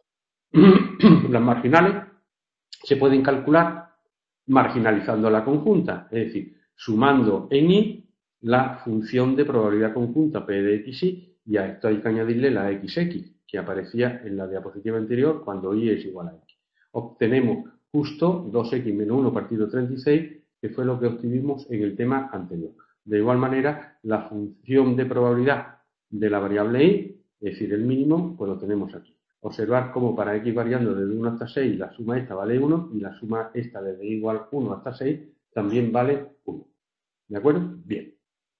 Las marginales se pueden calcular marginalizando la conjunta, es decir, sumando en y la función de probabilidad conjunta p de x y a esto hay que añadirle la xx, que aparecía en la diapositiva anterior cuando y es igual a x. Obtenemos justo 2x menos 1 partido 36, que fue lo que obtuvimos en el tema anterior. De igual manera, la función de probabilidad de la variable y, es decir, el mínimo, pues lo tenemos aquí. Observar cómo para x variando desde 1 hasta 6 la suma esta vale 1 y la suma esta desde igual 1 hasta 6 también vale 1. ¿De acuerdo? Bien.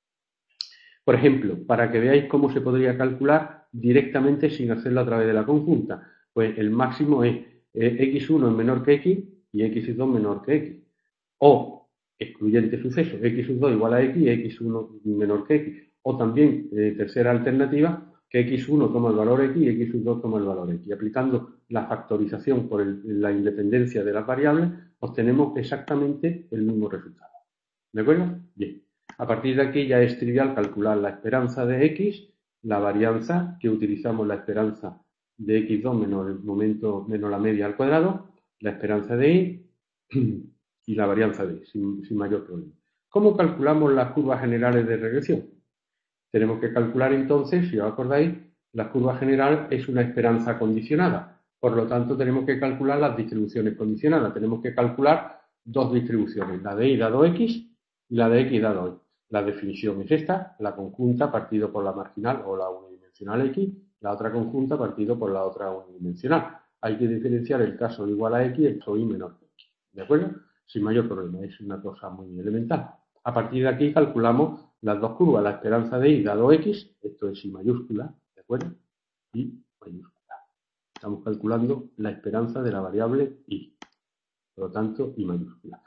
Por ejemplo, para que veáis cómo se podría calcular directamente sin hacerlo a través de la conjunta, pues el máximo es x1 es menor que x y x2 menor que x. O, excluyente suceso, x2 igual a x y x1 menor que x. O también, tercera alternativa, que x1 toma el valor x y x2 toma el valor x. Y aplicando la factorización por la independencia de las variables, obtenemos exactamente el mismo resultado. ¿De acuerdo? Bien. A partir de aquí ya es trivial calcular la esperanza de x, la varianza, que utilizamos la esperanza de x2 menos el momento menos la media al cuadrado, la esperanza de y y la varianza de y, sin mayor problema. ¿Cómo calculamos las curvas generales de regresión? Tenemos que calcular entonces, si os acordáis, la curva general es una esperanza condicionada. Por lo tanto, tenemos que calcular las distribuciones condicionadas. Tenemos que calcular dos distribuciones, la de y dado x y la de x dado y. La definición es esta, la conjunta partido por la marginal o la unidimensional x, la otra conjunta partido por la otra unidimensional. Hay que diferenciar el caso de igual a x y el caso y menor que x. ¿De acuerdo? Sin mayor problema, es una cosa muy elemental. A partir de aquí calculamos las dos curvas, la esperanza de y dado x, esto es y mayúscula, ¿de acuerdo? Y mayúscula. Estamos calculando la esperanza de la variable y, por lo tanto, y mayúscula.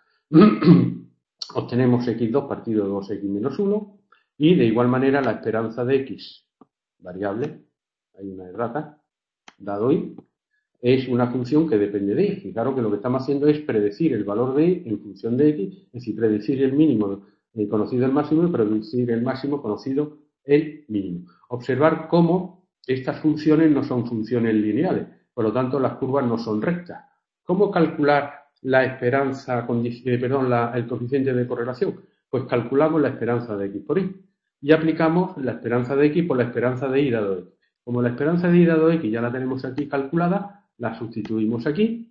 Obtenemos x2 partido de 2x menos 1 y de igual manera la esperanza de x, variable, hay una errata, dado y, es una función que depende de y. Fijaros que lo que estamos haciendo es predecir el valor de y en función de x, es decir, predecir el mínimo conocido el máximo y predecir el máximo conocido el mínimo. Observar cómo estas funciones no son funciones lineales, por lo tanto las curvas no son rectas. ¿Cómo calcular la esperanza, el coeficiente de correlación? Pues calculamos la esperanza de x por y y aplicamos la esperanza de x por la esperanza de y dado x. Como la esperanza de y dado x ya la tenemos aquí calculada, la sustituimos aquí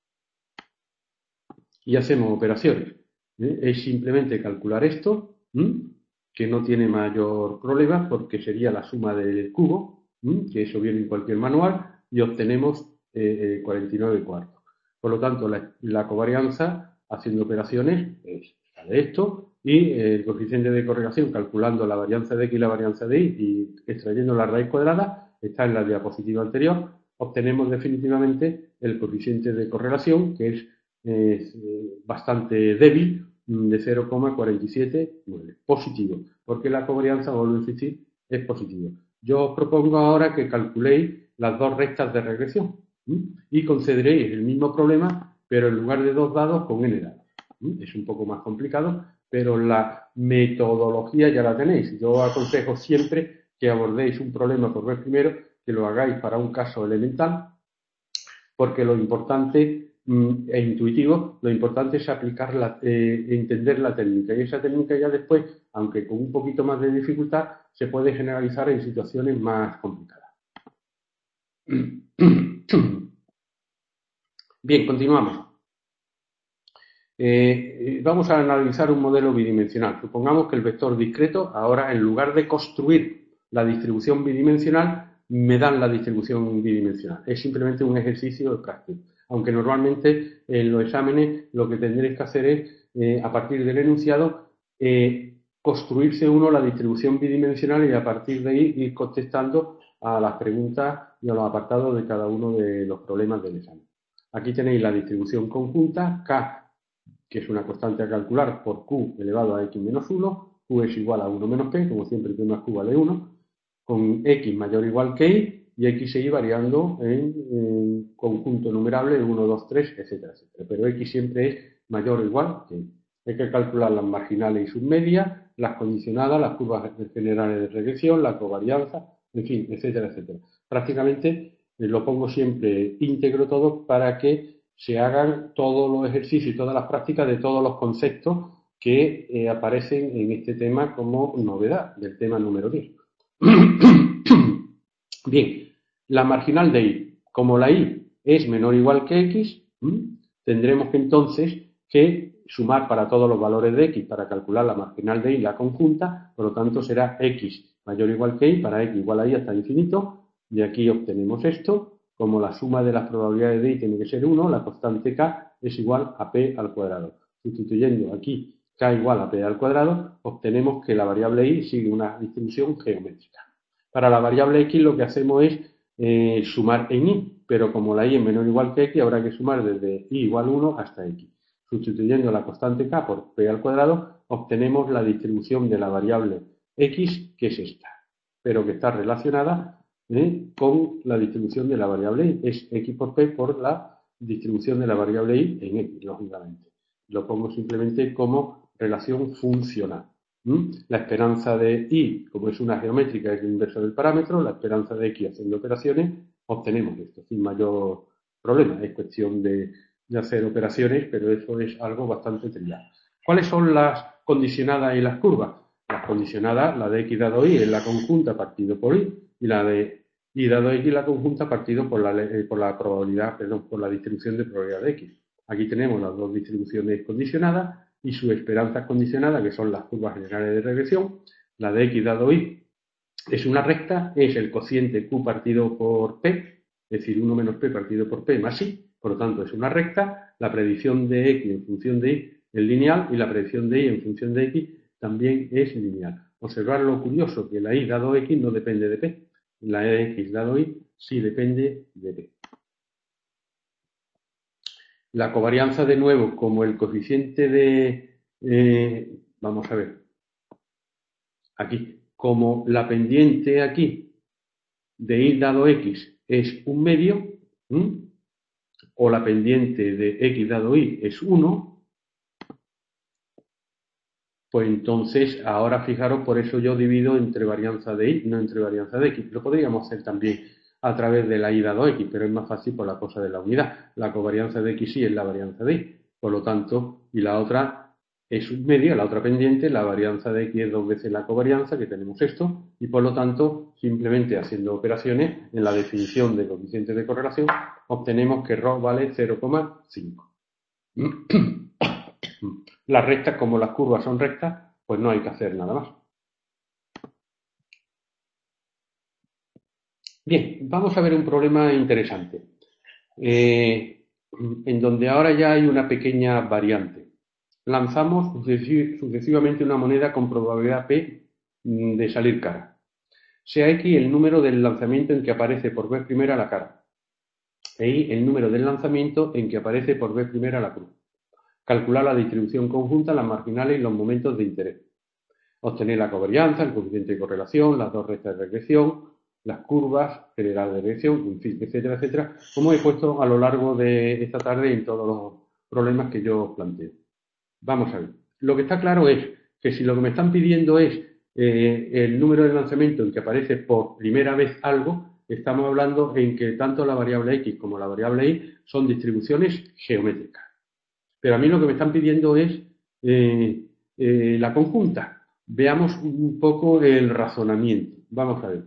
y hacemos operaciones. Es simplemente calcular esto, que no tiene mayor problema porque sería la suma del cubo, que eso viene en cualquier manual, y obtenemos 49 cuartos. Por lo tanto, la covarianza, haciendo operaciones, es de esto, y el coeficiente de correlación, calculando la varianza de x y la varianza de y extrayendo la raíz cuadrada, está en la diapositiva anterior, obtenemos definitivamente el coeficiente de correlación, que es bastante débil, de 0,479, positivo, porque la covarianza, vuelvo a insistir, es positivo. Yo os propongo ahora que calculéis las dos rectas de regresión y consideréis el mismo problema, pero en lugar de 2 dados, con n dados. Es un poco más complicado, pero la metodología ya la tenéis. Yo aconsejo siempre que abordéis un problema por vez primero, que lo hagáis para un caso elemental, porque lo importante e intuitivo, lo importante es aplicar entender la técnica, y esa técnica ya después, aunque con un poquito más de dificultad, se puede generalizar en situaciones más complicadas. Bien, continuamos. Vamos a analizar un modelo bidimensional. Supongamos que el vector discreto, ahora en lugar de construir la distribución bidimensional, me dan la distribución bidimensional. Es simplemente un ejercicio práctico. Aunque normalmente en los exámenes lo que tendréis que hacer es, a partir del enunciado, construirse uno la distribución bidimensional y a partir de ahí ir contestando a las preguntas y a los apartados de cada uno de los problemas del examen. Aquí tenéis la distribución conjunta, K, que es una constante a calcular por Q elevado a X menos 1, Q es igual a 1 menos P, como siempre P más Q vale 1, con X mayor o igual que Y, y X y Y variando en conjunto numerable 1, 2, 3, etcétera, etcétera. Pero X siempre es mayor o igual que Y. Hay que calcular las marginales y submedias, las condicionadas, las curvas generales de regresión, la covarianza, en fin, etcétera, etcétera. Prácticamente lo pongo siempre íntegro todo para que se hagan todos los ejercicios y todas las prácticas de todos los conceptos que aparecen en este tema como novedad del tema número 10. Bien, la marginal de Y. Como la Y es menor o igual que X, tendremos que entonces que sumar para todos los valores de X para calcular la marginal de Y, la conjunta, por lo tanto será X mayor o igual que Y para X igual a Y hasta infinito, y aquí obtenemos esto. Como la suma de las probabilidades de Y tiene que ser 1, la constante K es igual a P al cuadrado. Sustituyendo aquí K igual a P al cuadrado, obtenemos que la variable Y sigue una distribución geométrica. Para la variable X lo que hacemos es sumar en Y, pero como la Y es menor o igual que X, habrá que sumar desde Y igual 1 hasta X. Sustituyendo la constante K por P al cuadrado, obtenemos la distribución de la variable X, que es esta, pero que está relacionada con la distribución de la variable Y. Es X por P por la distribución de la variable Y en X, lógicamente. Lo pongo simplemente como relación funcional. La esperanza de Y, como es una geométrica, es el inverso del parámetro. La esperanza de X haciendo operaciones, obtenemos esto sin mayor problema. Es cuestión de hacer operaciones, pero eso es algo bastante trivial. ¿Cuáles son las condicionadas y las curvas? Las condicionadas, la de X dado Y, es la conjunta partido por Y, y la de Y dado X la conjunta partido por la probabilidad, perdón, por la distribución de probabilidad de X. Aquí tenemos las dos distribuciones condicionadas y su esperanza condicionada, que son las curvas generales de regresión. La de X dado Y es una recta, es el cociente Q partido por P, es decir, 1 menos P partido por P más Y, por lo tanto es una recta. La predicción de X en función de Y es lineal y la predicción de Y en función de X también es lineal. Observar lo curioso, que la Y dado X no depende de P. La X dado Y sí depende de P. La covarianza, de nuevo, como el coeficiente de... vamos a ver. Aquí, como la pendiente aquí de Y dado X es un medio, o la pendiente de X dado Y es 1, pues entonces, ahora fijaros, por eso yo divido entre varianza de Y, no entre varianza de X. Lo podríamos hacer también a través de la Y dado X, pero es más fácil por la cosa de la unidad. La covarianza de X y es la varianza de Y. Por lo tanto, y la otra es un medio, la otra pendiente, la varianza de X es 2 veces la covarianza, que tenemos esto, y por lo tanto, simplemente haciendo operaciones, en la definición de coeficiente de correlación, obtenemos que ρ vale 0,5. Las rectas, como las curvas son rectas, pues no hay que hacer nada más. Bien, vamos a ver un problema interesante, en donde ahora ya hay una pequeña variante. Lanzamos sucesivamente una moneda con probabilidad P de salir cara. Sea X el número del lanzamiento en que aparece por vez primera la cara. y el número del lanzamiento en que aparece por vez primera la cruz. Calcular la distribución conjunta, las marginales y los momentos de interés. Obtener la covarianza, el coeficiente de correlación, las dos rectas de regresión, las curvas, general de regresión, en fin, etcétera, etcétera, como he puesto a lo largo de esta tarde en todos los problemas que yo planteo. Vamos a ver. Lo que está claro es que si lo que me están pidiendo es el número de lanzamiento en que aparece por primera vez algo, estamos hablando en que tanto la variable x como la variable y son distribuciones geométricas. Pero a mí lo que me están pidiendo es la conjunta. Veamos un poco el razonamiento. Vamos a ver.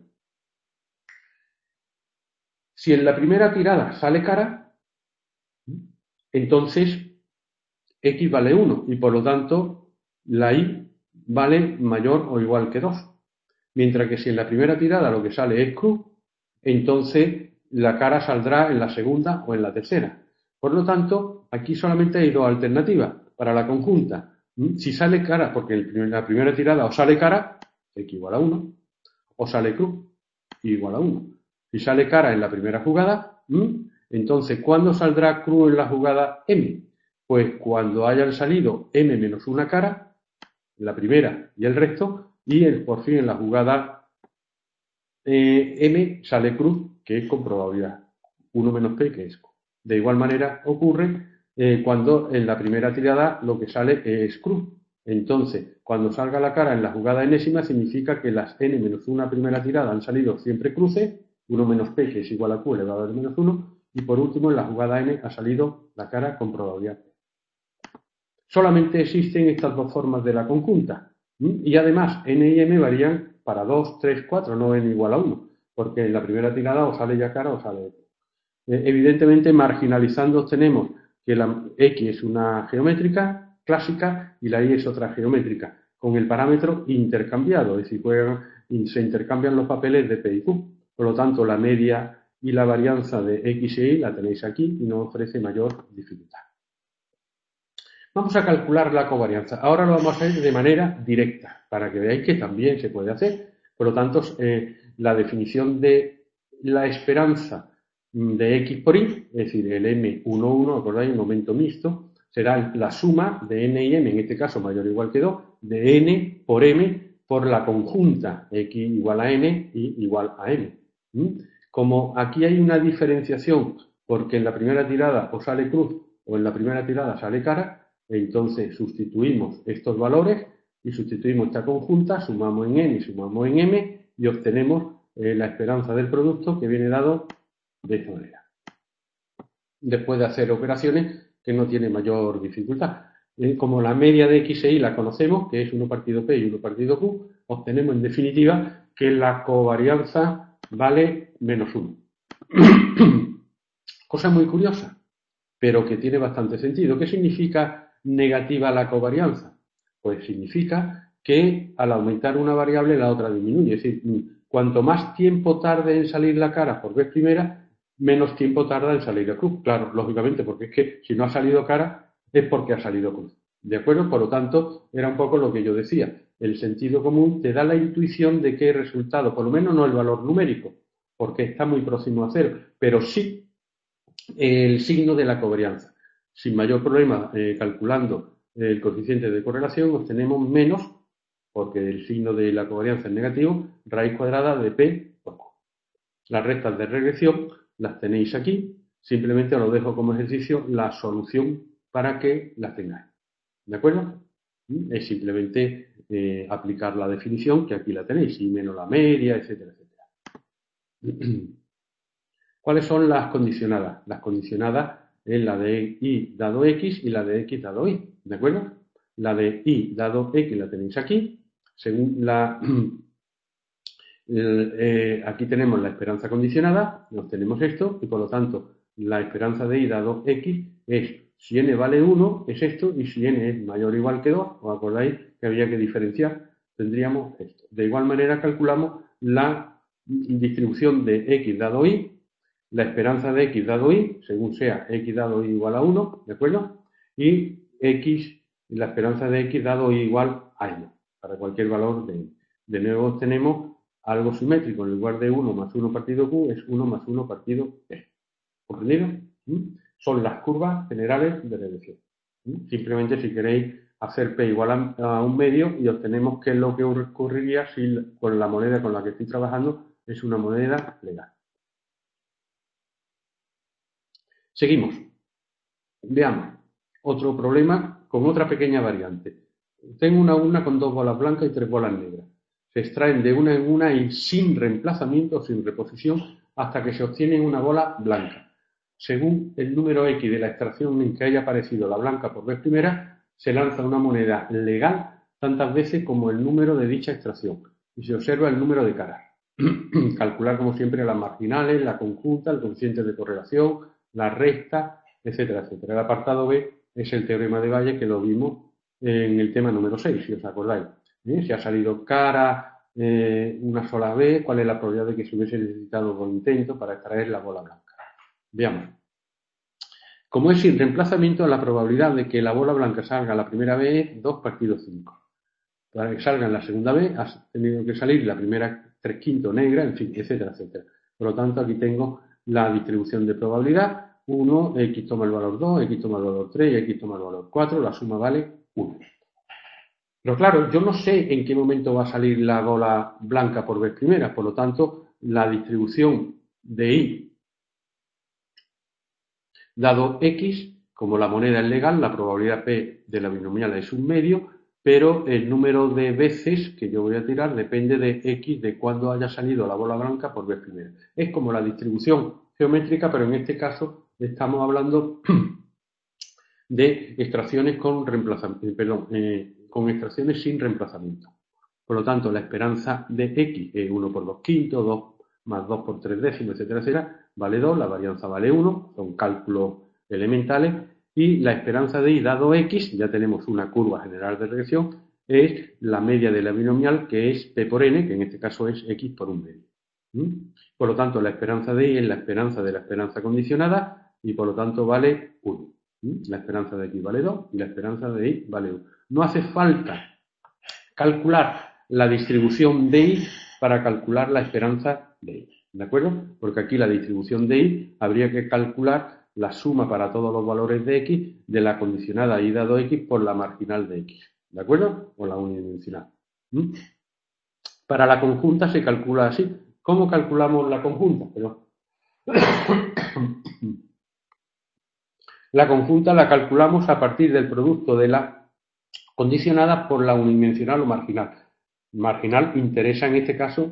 Si en la primera tirada sale cara, entonces x vale 1 y por lo tanto la y vale mayor o igual que 2. Mientras que si en la primera tirada lo que sale es cruz, entonces la cara saldrá en la segunda o en la tercera. Por lo tanto, aquí solamente hay dos alternativas para la conjunta. Si sale cara, porque en la primera tirada o sale cara, x igual a 1, o sale cruz, igual a 1. Si sale cara en la primera jugada, entonces, ¿cuándo saldrá cruz en la jugada m? Pues cuando hayan salido m menos una cara, la primera y el resto, y por fin en la jugada m sale cruz, que es con probabilidad 1 menos p, que es. De igual manera ocurre cuando en la primera tirada lo que sale es cruz. Entonces, cuando salga la cara en la jugada enésima, significa que las n menos una primera tirada han salido siempre cruces, 1 menos p, que es igual a q elevado al menos 1, y por último en la jugada n ha salido la cara con probabilidad. Solamente existen estas dos formas de la conjunta. Y además, n y m varían para 2, 3, 4, no n igual a 1, porque en la primera tirada o sale ya cara o sale. Evidentemente, marginalizando obtenemos que la x es una geométrica clásica y la y es otra geométrica, con el parámetro intercambiado, es decir, se intercambian los papeles de p y q. Por lo tanto, la media y la varianza de x e y la tenéis aquí y no ofrece mayor dificultad. Vamos a calcular la covarianza. Ahora lo vamos a hacer de manera directa, para que veáis que también se puede hacer. Por lo tanto, la definición de la esperanza de x por y, es decir, el m11, ¿acordáis? Un momento mixto, será la suma de n y m, en este caso mayor o igual que 2, de n por m por la conjunta x igual a n y igual a m. Como aquí hay una diferenciación, porque en la primera tirada o sale cruz o en la primera tirada sale cara, entonces sustituimos estos valores y sustituimos esta conjunta, sumamos en n y sumamos en m y obtenemos la esperanza del producto, que viene dado de esta manera. Después de hacer operaciones que no tiene mayor dificultad. Como la media de x e y la conocemos, que es 1 partido p y 1 partido q, obtenemos en definitiva que la covarianza vale menos 1. Cosa muy curiosa, pero que tiene bastante sentido. ¿Qué significa negativa la covarianza? Pues significa que al aumentar una variable la otra disminuye. Es decir, cuanto más tiempo tarde en salir la cara por vez primera, menos tiempo tarda en salir la cruz. Claro, lógicamente, porque es que si no ha salido cara es porque ha salido cruz. ¿De acuerdo? Por lo tanto, era un poco lo que yo decía. El sentido común te da la intuición de qué resultado, por lo menos no el valor numérico, porque está muy próximo a cero, pero sí el signo de la covarianza. Sin mayor problema, calculando el coeficiente de correlación, obtenemos menos, porque el signo de la covarianza es negativo, raíz cuadrada de p por q. Las rectas de regresión las tenéis aquí, simplemente os lo dejo como ejercicio la solución para que las tengáis. ¿De acuerdo? Es simplemente aplicar la definición, que aquí la tenéis, y menos la media, etcétera, etcétera. ¿Cuáles son las condicionadas? Las condicionadas es la de y dado x y la de x dado y, ¿de acuerdo? La de y dado x la tenéis aquí. Según aquí tenemos la esperanza condicionada, obtenemos esto, y por lo tanto la esperanza de y dado x es, si n vale 1, es esto, y si n es mayor o igual que 2, ¿os acordáis que había que diferenciar? Tendríamos esto. De igual manera calculamos la distribución de x dado y, la esperanza de x dado y, según sea x dado y igual a 1, ¿de acuerdo? Y x, la esperanza de x dado y igual a n, para cualquier valor de n. De nuevo tenemos algo simétrico, en lugar de 1 más 1 partido q, es 1 más 1 partido p. ¿Comprendido? Son las curvas generales de regresión. Simplemente si queréis hacer P igual a un medio y obtenemos qué es lo que ocurriría si con la moneda con la que estoy trabajando es una moneda legal. Seguimos. Veamos. Otro problema con otra pequeña variante. Tengo una urna con 2 bolas blancas y 3 bolas negras. Se extraen de una en una y sin reemplazamiento o sin reposición hasta que se obtiene una bola blanca. Según el número X de la extracción en que haya aparecido la blanca por vez primera, se lanza una moneda legal tantas veces como el número de dicha extracción y se observa el número de caras. Calcular como siempre las marginales, la conjunta, el coeficiente de correlación, la resta, etcétera, etcétera. El apartado B es el teorema de Bayes que lo vimos en el tema número 6, si os acordáis. Si ha salido cara una sola vez, ¿cuál es la probabilidad de que se hubiese necesitado 2 intentos para extraer la bola blanca? Veamos. Como es sin reemplazamiento, la probabilidad de que la bola blanca salga la primera vez es 2 partido 5. Para que salga en la segunda vez, ha tenido que salir la primera 3/5 negra, en fin, etcétera, etcétera. Por lo tanto, aquí tengo la distribución de probabilidad. 1, X toma el valor 2, X toma el valor 3 y X toma el valor 4. La suma vale 1. Pero claro, yo no sé en qué momento va a salir la bola blanca por vez primera. Por lo tanto, la distribución de Y dado X, como la moneda es legal, la probabilidad P de la binomial es un medio, pero el número de veces que yo voy a tirar depende de X, de cuándo haya salido la bola blanca por vez primera. Es como la distribución geométrica, pero en este caso estamos hablando de extracciones con reemplazamiento, con extracciones sin reemplazamiento. Por lo tanto, la esperanza de X es 1 por 2 quintos, 2 más 2 por 3 décimos, etcétera, etcétera, vale 2, la varianza vale 1, son cálculos elementales, y la esperanza de Y dado X, ya tenemos una curva general de regresión, es la media de la binomial, que es P por N, que en este caso es X por un medio. Por lo tanto, la esperanza de Y es la esperanza de la esperanza condicionada, y por lo tanto vale 1. La esperanza de X vale 2 y la esperanza de Y vale 1. No hace falta calcular la distribución de Y para calcular la esperanza de Y, ¿de acuerdo? Porque aquí la distribución de Y habría que calcular la suma para todos los valores de X de la condicionada Y dado X por la marginal de X, ¿de acuerdo? O la unidimensional. Para la conjunta se calcula así. ¿Cómo calculamos la conjunta? La conjunta la calculamos a partir del producto de la condicionada por la unidimensional o marginal. Marginal interesa en este caso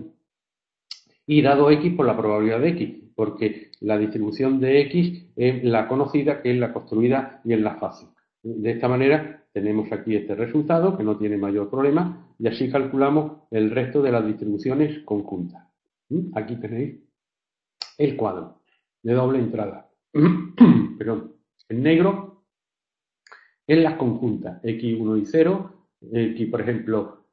Y dado X por la probabilidad de X, porque la distribución de X es la conocida, que es la construida y es la fácil. De esta manera tenemos aquí este resultado, que no tiene mayor problema, y así calculamos el resto de las distribuciones conjuntas. Aquí tenéis el cuadro de doble entrada. Perdón. En negro, en las conjuntas, X1 y 0, X, por ejemplo,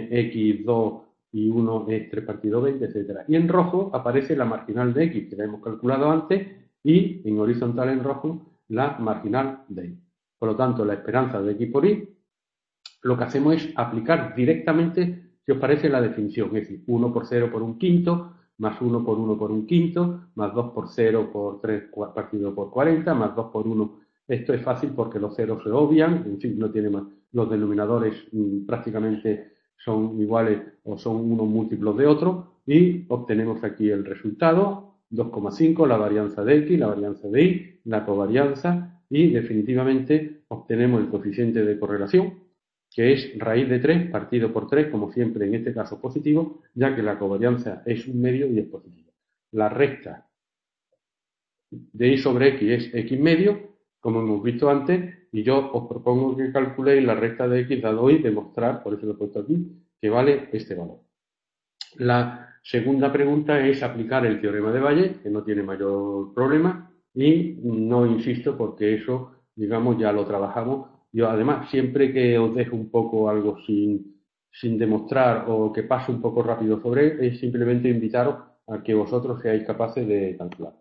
X2 y 1 es 3 partido 20, etcétera. Y en rojo aparece la marginal de X, que la hemos calculado antes, y en horizontal en rojo la marginal de Y. Por lo tanto, la esperanza de X por Y, lo que hacemos es aplicar directamente, si os parece, la definición, es decir, 1 por 0 por un quinto, más 1 por 1 por un quinto, más 2 por 0 por 3 partido por 40, más 2 por 1. Esto es fácil porque los ceros se obvian, en fin, no tiene más. Los denominadores prácticamente son iguales o son unos múltiplos de otros y obtenemos aquí el resultado, 2,5, la varianza de X, la varianza de Y, la covarianza y definitivamente obtenemos el coeficiente de correlación, que es raíz de 3 partido por 3, como siempre en este caso positivo, ya que la covarianza es un medio y es positivo. La recta de Y sobre X es X medio, como hemos visto antes, y yo os propongo que calculéis la recta de X dado Y, demostrar, por eso lo he puesto aquí, que vale este valor. La segunda pregunta es aplicar el teorema de Bayes, que no tiene mayor problema, y no insisto porque eso, digamos, ya lo trabajamos. Yo además, siempre que os dejo un poco algo sin demostrar o que pase un poco rápido sobre él, es simplemente invitaros a que vosotros seáis capaces de calcular.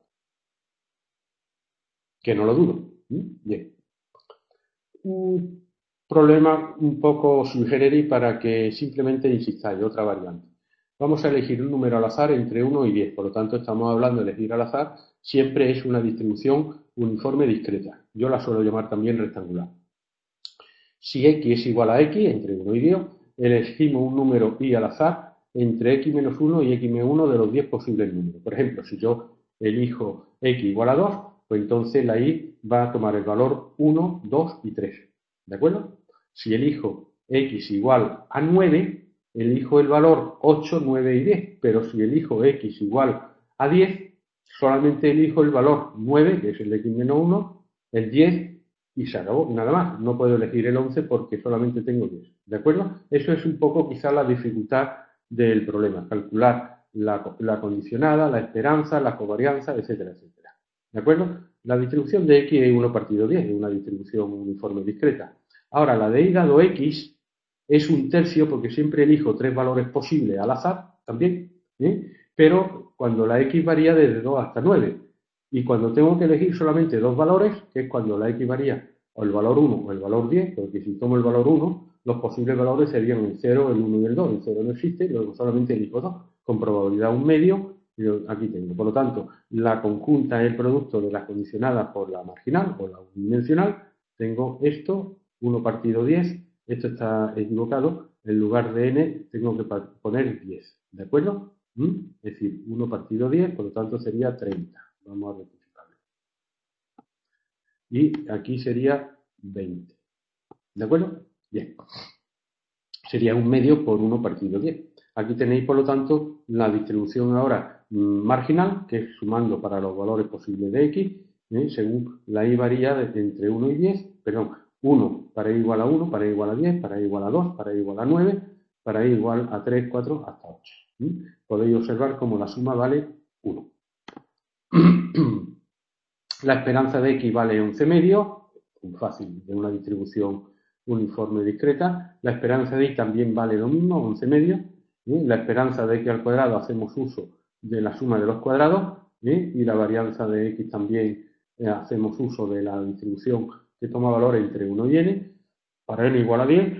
Que no lo dudo. Bien. Un problema un poco sui generis para que simplemente insistáis, otra variante. Vamos a elegir un número al azar entre 1 y 10. Por lo tanto, estamos hablando de elegir al azar. Siempre es una distribución uniforme discreta. Yo la suelo llamar también rectangular. Si x es igual a x, entre 1 y 10, elegimos un número i al azar entre x menos 1 y x menos 1 de los 10 posibles números. Por ejemplo, si yo elijo x igual a 2, pues entonces la i va a tomar el valor 1, 2 y 3. ¿De acuerdo? Si elijo x igual a 9, elijo el valor 8, 9 y 10. Pero si elijo x igual a 10, solamente elijo el valor 9, que es el de x menos 1, el 10 y se acabó, nada más. No puedo elegir el 11 porque solamente tengo 10. ¿De acuerdo? Eso es un poco quizá la dificultad del problema. Calcular la condicionada, la esperanza, la covarianza, etcétera, etcétera. ¿De acuerdo? La distribución de x es 1 partido 10, es una distribución uniforme discreta. Ahora, la de y dado x es un tercio porque siempre elijo 3 valores posibles al azar también, pero cuando la x varía desde 2 hasta 9. Y cuando tengo que elegir solamente 2 valores, que es cuando la x varía o el valor 1 o el valor 10, porque si tomo el valor 1, los posibles valores serían el 0, el 1 y el 2. El 0 no existe, luego solamente elijo 2, con probabilidad 1 medio, y aquí tengo. Por lo tanto, la conjunta es el producto de las condicionadas por la marginal o la unidimensional. Tengo esto, 1 partido 10, esto está equivocado, en lugar de n tengo que poner 10, ¿de acuerdo? Es decir, 1 partido 10, por lo tanto sería 30. Vamos a rectificarlo. Y aquí sería 20. ¿De acuerdo? Bien. Sería 1 medio por 1 partido 10. Aquí tenéis, por lo tanto, la distribución ahora marginal, que es sumando para los valores posibles de x, según la y varía entre 1 y 10, perdón, 1 para y igual a 1, para y igual a 10, para y igual a 2, para y igual a 9, para y igual a 3, 4, hasta 8. Podéis observar cómo la suma vale 1. La esperanza de x vale 11 medios, fácil, de una distribución uniforme discreta. La esperanza de y también vale lo mismo, 11 medios. La esperanza de x al cuadrado hacemos uso de la suma de los cuadrados, y la varianza de x también hacemos uso de la distribución que toma valor entre 1 y n. Para n igual a 10,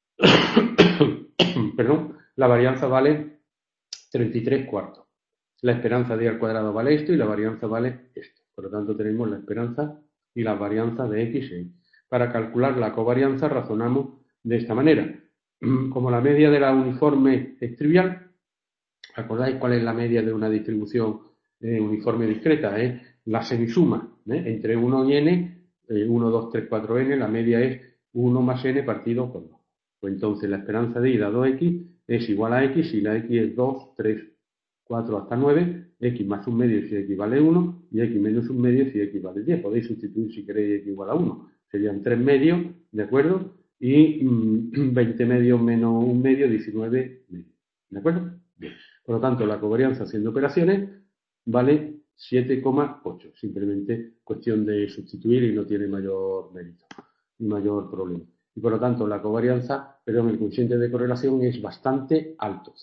perdón, la varianza vale 33 cuartos. La esperanza de y al cuadrado vale esto y la varianza vale esto. Por lo tanto, tenemos la esperanza y la varianza de x e y. Para calcular la covarianza razonamos de esta manera. Como la media de la uniforme es trivial, ¿acordáis cuál es la media de una distribución uniforme discreta? La semisuma entre 1 y n, 1, 2, 3, 4, n, la media es 1 más n partido por 2. Pues entonces la esperanza de y dado x es igual a x si la x es 2, 3, 4 hasta 9, x más 1 medio si x vale 1 y x menos 1 medio si x vale 10. Podéis sustituir si queréis x igual a 1. Serían 3 medios, ¿de acuerdo? Y 20 medios menos 1 medio, 19 medios. ¿De acuerdo? Bien. Por lo tanto, la covarianza haciendo operaciones vale 7,8. Simplemente cuestión de sustituir y no tiene mayor mérito, mayor problema. Y por lo tanto, la covarianza, perdón, el coeficiente de correlación es bastante alto,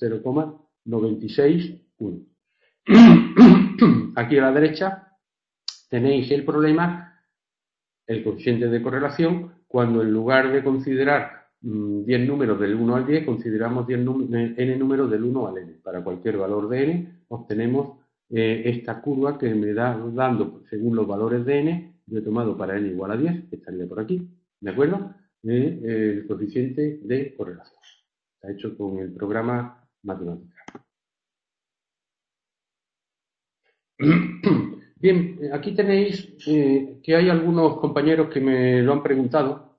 0,961. Aquí a la derecha tenéis el problema, el coeficiente de correlación, cuando en lugar de considerar 10 números del 1 al 10, consideramos n números del 1 al n. Para cualquier valor de n, obtenemos esta curva que me da dando, según los valores de n, yo he tomado para n igual a 10, que estaría por aquí, ¿de acuerdo? El coeficiente de correlación. Está hecho con el programa matemático. Bien, aquí tenéis que hay algunos compañeros que me lo han preguntado.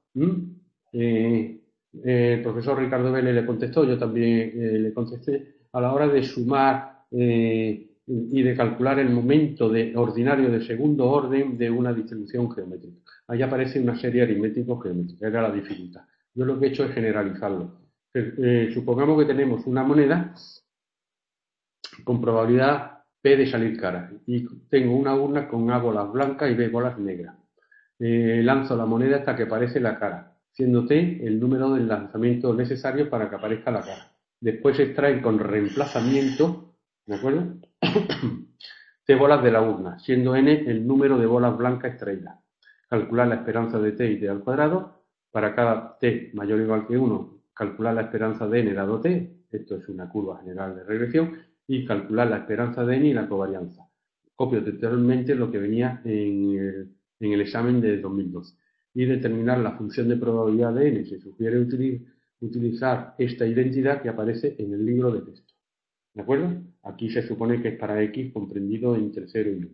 El profesor Ricardo Vélez le contestó, yo también le contesté, a la hora de sumar y de calcular el momento ordinario de segundo orden de una distribución geométrica. Ahí aparece una serie aritmético-geométrica, era la dificultad. Yo lo que he hecho es generalizarlo. Supongamos que tenemos una moneda con probabilidad P de salir cara y tengo una urna con A bolas blancas y B bolas negras. Lanzo la moneda hasta que aparece la cara, siendo T el número del lanzamiento necesario para que aparezca la cara. Después se extraen con reemplazamiento, ¿de acuerdo? T bolas de la urna, siendo N el número de bolas blancas extraídas. Calcular la esperanza de T y T al cuadrado. Para cada T mayor o igual que 1, calcular la esperanza de N dado T, esto es una curva general de regresión, y calcular la esperanza de n y la covarianza. Copio textualmente lo que venía en el examen de 2012. Y determinar la función de probabilidad de n. Se sugiere utilizar esta identidad que aparece en el libro de texto. ¿De acuerdo? Aquí se supone que es para x comprendido entre 0 y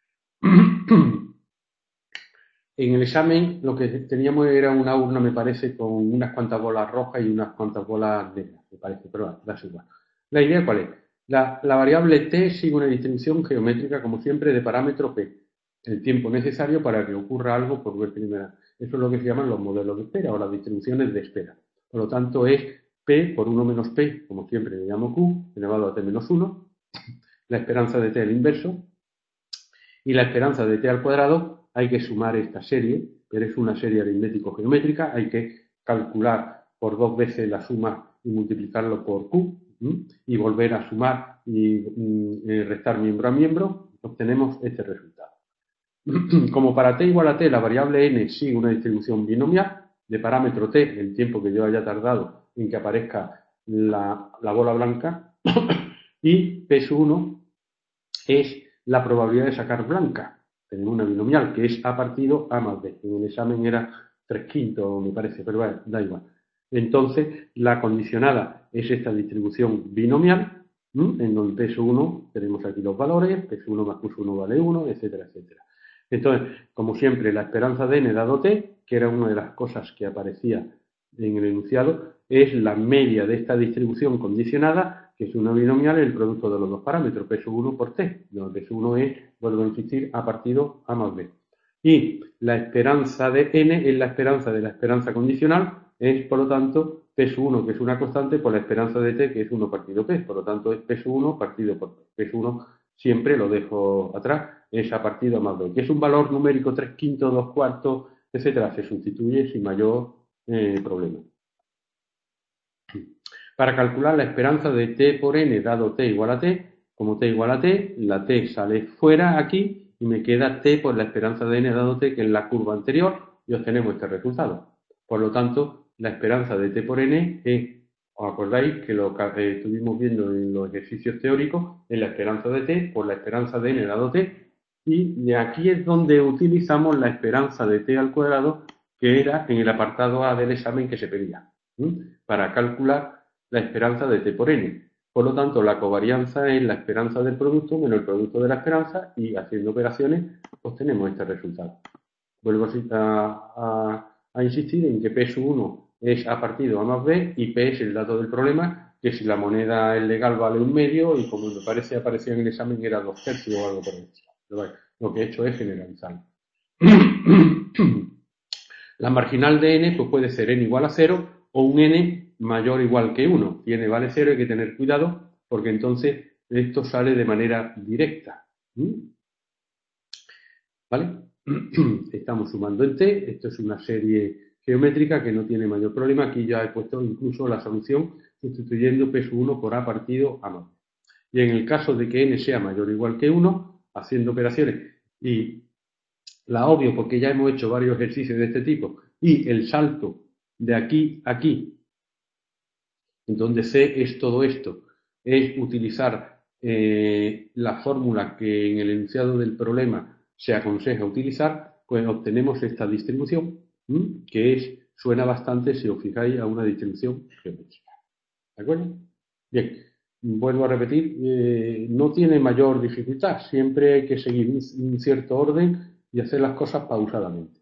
1. En el examen lo que teníamos era una urna, me parece, con unas cuantas bolas rojas y unas cuantas bolas negras, me parece, pero bueno, da igual. ¿La idea cuál es? La variable t sigue una distribución geométrica, como siempre, de parámetro p, el tiempo necesario para que ocurra algo por vez primera. Eso es lo que se llaman los modelos de espera o las distribuciones de espera. Por lo tanto, es p por 1 menos p, como siempre le llamo q, elevado a t menos 1, la esperanza de t al inverso, y la esperanza de t al cuadrado. Hay que sumar esta serie, pero es una serie aritmético-geométrica, hay que calcular por 2 veces la suma y multiplicarlo por q, y volver a sumar y restar miembro a miembro, obtenemos este resultado. Como para t igual a t la variable n sigue una distribución binomial de parámetro t, el tiempo que yo haya tardado en que aparezca la bola blanca, y P1 es la probabilidad de sacar blanca. Tenemos una binomial que es A partido A más B. En el examen era 3/5, me parece, pero bueno, da igual. Entonces, la condicionada es esta distribución binomial, en donde P1 tenemos aquí los valores, P1 más Q1 vale 1, etcétera, etcétera. Entonces, como siempre, la esperanza de n dado t, que era una de las cosas que aparecía en el enunciado, es la media de esta distribución condicionada, que es una binomial, el producto de los dos parámetros, P1 por t, donde P1 es, vuelvo a insistir, A partido A más B. Y la esperanza de n es la esperanza de la esperanza condicional, es, por lo tanto, P1, que es una constante, por la esperanza de t, que es 1 partido P. Por lo tanto, es P1 partido por P. P1 siempre lo dejo atrás, es A partido A más B, que es un valor numérico 3/5, 2/4, etcétera. Se sustituye sin mayor problema. Para calcular la esperanza de t por n dado t igual a t, como t igual a t, la t sale fuera aquí y me queda t por la esperanza de n dado t, que es la curva anterior, y obtenemos este resultado. Por lo tanto, la esperanza de t por n es, ¿os acordáis que lo que estuvimos viendo en los ejercicios teóricos? Es la esperanza de t por la esperanza de n dado t, y de aquí es donde utilizamos la esperanza de t al cuadrado, que era en el apartado A del examen que se pedía, para calcular la esperanza de t por n. Por lo tanto, la covarianza es la esperanza del producto menos el producto de la esperanza, y haciendo operaciones obtenemos este resultado. Vuelvo a insistir en que P1 es A partido A más B y P es el dato del problema, que si la moneda es legal vale 1/2 y, como me parece aparecía en el examen, era 2/3 o algo por el estilo. Pero bueno, lo que he hecho es generalizar. La marginal de n pues puede ser n igual a 0 o un n mayor o igual que 1. Si n vale 0 hay que tener cuidado, porque entonces esto sale de manera directa. ¿Vale? Estamos sumando en t, esto es una serie geométrica que no tiene mayor problema. Aquí ya he puesto incluso la solución sustituyendo P1 por A partido A más. Y en el caso de que n sea mayor o igual que 1, haciendo operaciones, y la obvio porque ya hemos hecho varios ejercicios de este tipo, y el salto de aquí a aquí, en donde C es todo esto, es utilizar la fórmula que en el enunciado del problema se aconseja utilizar, pues obtenemos esta distribución, que suena bastante, si os fijáis, a una distribución geométrica. ¿De acuerdo? Bien, vuelvo a repetir, no tiene mayor dificultad, siempre hay que seguir un cierto orden y hacer las cosas pausadamente.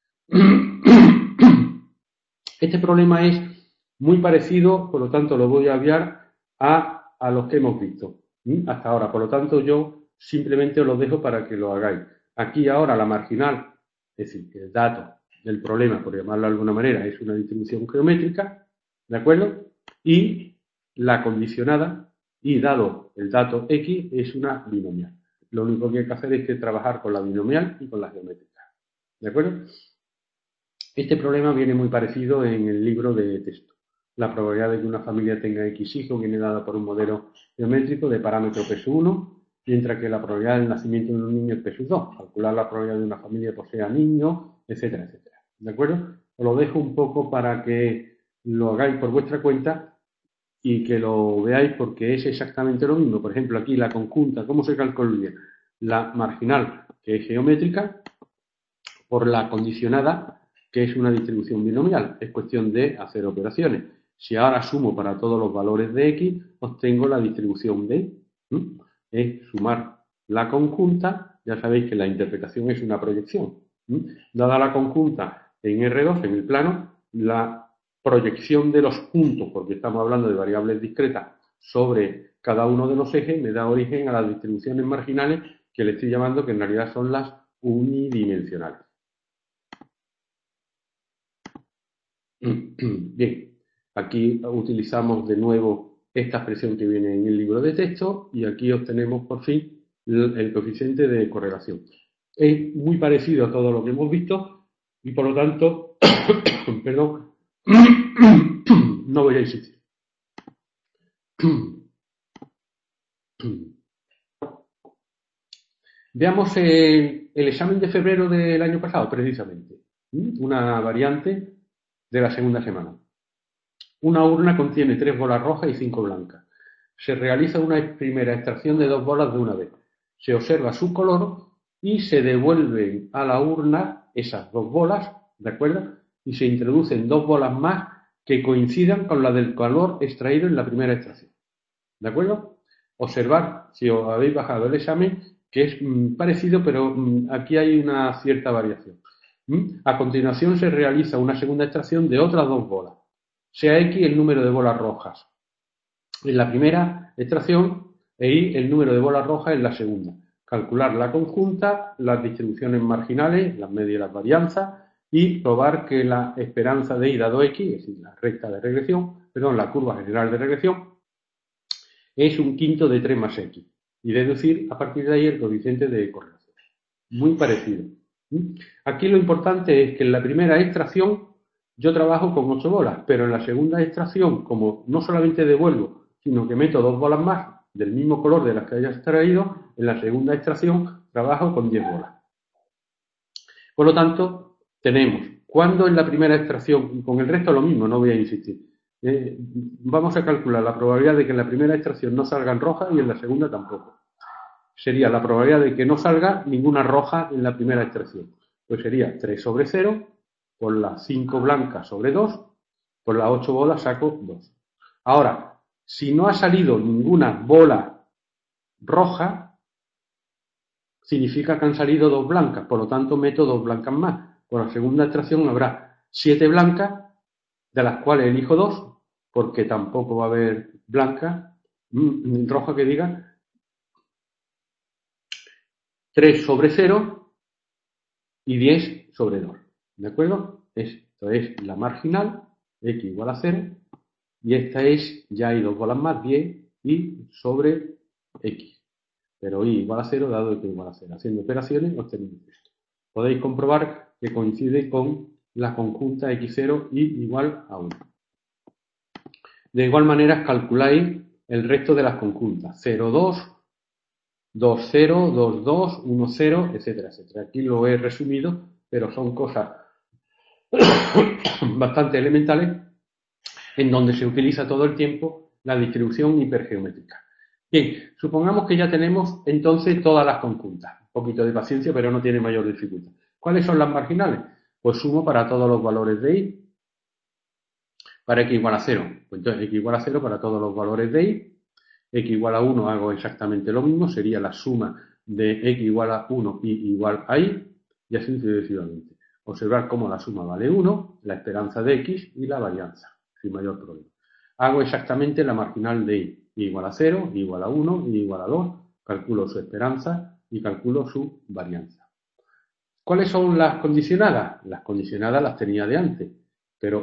Este problema es muy parecido, por lo tanto lo voy a obviar, a los que hemos visto hasta ahora. Por lo tanto, yo simplemente os lo dejo para que lo hagáis. Aquí ahora la marginal, es decir, el dato del problema, por llamarlo de alguna manera, es una distribución geométrica, ¿de acuerdo? Y la condicionada, y dado el dato x, es una binomial. Lo único que hay que hacer es que trabajar con la binomial y con la geométrica, ¿de acuerdo? Este problema viene muy parecido en el libro de texto. La probabilidad de que una familia tenga X hijos viene dada por un modelo geométrico de parámetro P1, mientras que la probabilidad del nacimiento de un niño es P2. Calcular la probabilidad de una familia posea niños, etcétera, etcétera. ¿De acuerdo? Os lo dejo un poco para que lo hagáis por vuestra cuenta y que lo veáis porque es exactamente lo mismo. Por ejemplo, aquí la conjunta, ¿cómo se calcularía? La marginal, que es geométrica, por la condicionada, que es una distribución binomial. Es cuestión de hacer operaciones. Si ahora sumo para todos los valores de x, obtengo la distribución de es sumar la conjunta. Ya sabéis que la interpretación es una proyección. Dada la conjunta en R2, en el plano, la proyección de los puntos, porque estamos hablando de variables discretas, sobre cada uno de los ejes, me da origen a las distribuciones marginales que le estoy llamando, que en realidad son las unidimensionales. Bien, aquí utilizamos de nuevo esta expresión que viene en el libro de texto y aquí obtenemos por fin el coeficiente de correlación. Es muy parecido a todo lo que hemos visto y por lo tanto, perdón, no voy a insistir. Veamos el examen de febrero del año pasado, precisamente. Una variante de la segunda semana. Una urna contiene 3 bolas rojas y 5 blancas. Se realiza una primera extracción de 2 bolas de una vez. Se observa su color y se devuelven a la urna esas 2 bolas, ¿de acuerdo? Y se introducen 2 bolas más que coincidan con la del color extraído en la primera extracción. ¿De acuerdo? Observar, si os habéis bajado el examen, que es parecido, pero aquí hay una cierta variación. A continuación se realiza una segunda extracción de otras 2 bolas, sea X el número de bolas rojas en la primera extracción e Y el número de bolas rojas en la segunda. Calcular la conjunta, las distribuciones marginales, las medias y las varianzas, y probar que la esperanza de Y dado X, es decir, la recta de regresión, la curva general de regresión, es un quinto de 3 más X. Y deducir a partir de ahí el coeficiente de correlación. Muy parecido. Aquí lo importante es que en la primera extracción yo trabajo con 8 bolas, pero en la segunda extracción, como no solamente devuelvo, sino que meto 2 bolas más del mismo color de las que haya extraído, en la segunda extracción trabajo con 10 bolas. Por lo tanto, tenemos, cuando en la primera extracción, y con el resto lo mismo, no voy a insistir, vamos a calcular la probabilidad de que en la primera extracción no salgan rojas y en la segunda tampoco. Sería la probabilidad de que no salga ninguna roja en la primera extracción. Pues sería 3 sobre 0, por las 5 blancas sobre 2, por las 8 bolas saco 2. Ahora, si no ha salido ninguna bola roja, significa que han salido 2 blancas, por lo tanto meto 2 blancas más. Por la segunda extracción habrá 7 blancas, de las cuales elijo 2, porque tampoco va a haber blanca, roja que diga 3 sobre 0 y 10 sobre 2. ¿De acuerdo? Esto es la marginal, x igual a 0, y esta es, ya hay 2 bolas más, 10 y sobre x. Pero y igual a 0 dado x igual a 0. Haciendo operaciones obtenemos esto. Podéis comprobar que coincide con la conjunta x0 y igual a 1. De igual manera calculáis el resto de las conjuntas. 0, 2, 2, 0, 2, 2, 1, 0, etcétera, etcétera. Aquí lo he resumido, pero son cosas bastante elementales en donde se utiliza todo el tiempo la distribución hipergeométrica. Bien, supongamos que ya tenemos entonces todas las conjuntas. Un poquito de paciencia, pero no tiene mayor dificultad. ¿Cuáles son las marginales? Pues sumo para todos los valores de Y. Para x igual a 0. Pues entonces x igual a 0 para todos los valores de Y. X igual a 1 hago exactamente lo mismo. Sería la suma de x igual a 1 y igual a Y. Y así sucesivamente. Observar cómo la suma vale 1, la esperanza de x y la varianza, sin mayor problema. Hago exactamente la marginal de Y. Y igual a 0, y igual a 1, y igual a 2. Calculo su esperanza y calculo su varianza. ¿Cuáles son las condicionadas? Las condicionadas las tenía de antes, pero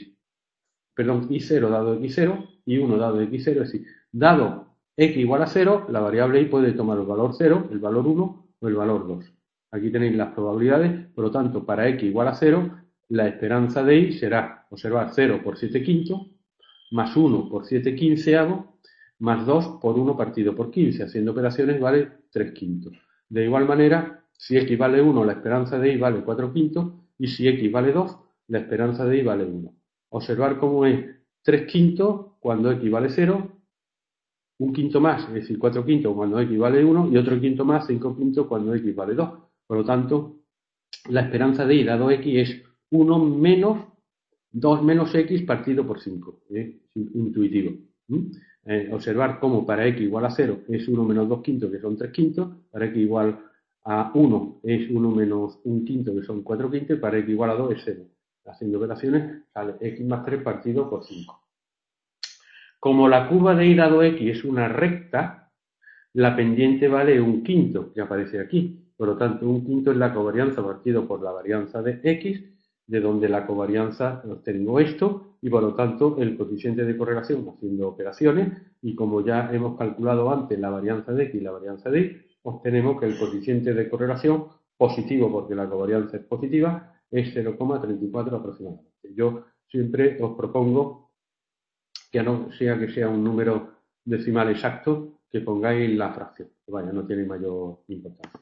y0 dado x0 y 1 dado x0, es decir, dado x igual a 0, la variable y puede tomar el valor 0, el valor 1 o el valor 2. Aquí tenéis las probabilidades, por lo tanto, para x igual a 0, la esperanza de y será, observar, 0 por 7 quintos, más 1 por 7 quinceavos, más 2 por 1 partido por 15. Haciendo operaciones vale 3 quintos. De igual manera, si x vale 1, la esperanza de y vale 4 quintos, y si x vale 2, la esperanza de y vale 1. Observar cómo es 3 quintos cuando x vale 0, un quinto más, es decir, 4 quintos cuando x vale 1 y otro quinto más, 5 quintos cuando x vale 2. Por lo tanto, la esperanza de y dado x es 1 menos 2 menos x partido por 5. Es intuitivo. Observar cómo para x igual a 0 es 1 menos 2 quintos, que son 3 quintos, para x igual a 1 es 1 menos 1 quinto, que son 4 quintos, y para x igual a 2 es 0. Haciendo operaciones, sale x más 3 partido por 5. Como la curva de y dado x es una recta, la pendiente vale un quinto, que aparece aquí. Por lo tanto, un quinto es la covarianza partido por la varianza de x, de donde la covarianza obtengo esto, y por lo tanto el coeficiente de correlación haciendo operaciones, y como ya hemos calculado antes la varianza de x y la varianza de y, obtenemos que el coeficiente de correlación positivo, porque la covarianza es positiva, es 0,34 aproximadamente. Yo siempre os propongo que no sea que sea un número decimal exacto, que pongáis la fracción. Vaya, no tiene mayor importancia.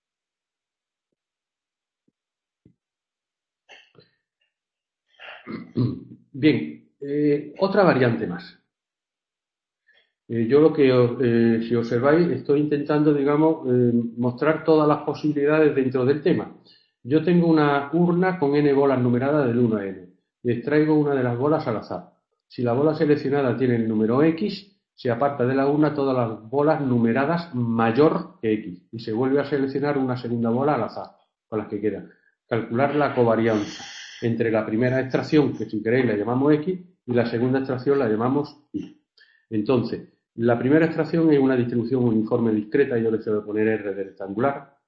Bien, otra variante más. Yo lo que, si observáis, estoy intentando, digamos, mostrar todas las posibilidades dentro del tema. Yo tengo una urna con n bolas numeradas del 1 a n. Y extraigo una de las bolas al azar. Si la bola seleccionada tiene el número x, se aparta de la urna todas las bolas numeradas mayor que x. Y se vuelve a seleccionar una segunda bola al azar, con las que quedan. Calcular la covarianza entre la primera extracción, que si queréis la llamamos x, y la segunda extracción la llamamos y. Entonces, la primera extracción es una distribución uniforme discreta, yo le voy a poner R de rectangular.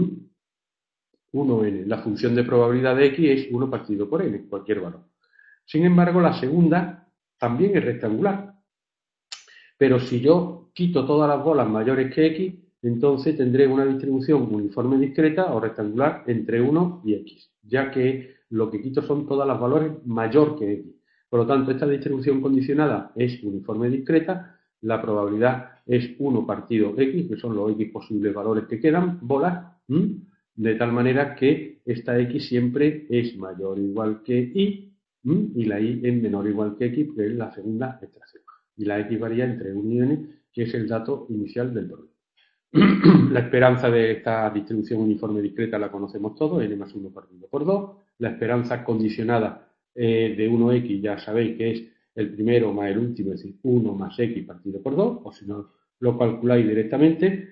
1n. La función de probabilidad de x es 1 partido por n, cualquier valor. Sin embargo, la segunda también es rectangular. Pero si yo quito todas las bolas mayores que x, entonces tendré una distribución uniforme discreta o rectangular entre 1 y x, ya que lo que quito son todas las valores mayor que x. Por lo tanto, esta distribución condicionada es uniforme discreta, la probabilidad es 1 partido x, que son los x posibles valores que quedan, bolas, de tal manera que esta x siempre es mayor o igual que y la y es menor o igual que x, que es la segunda extracción. Y la x varía entre 1 y n, que es el dato inicial del problema. La esperanza de esta distribución uniforme discreta la conocemos todos, n más 1 partido por 2. La esperanza condicionada de 1x ya sabéis que es el primero más el último, es decir, 1 más x partido por 2, o si no lo calculáis directamente.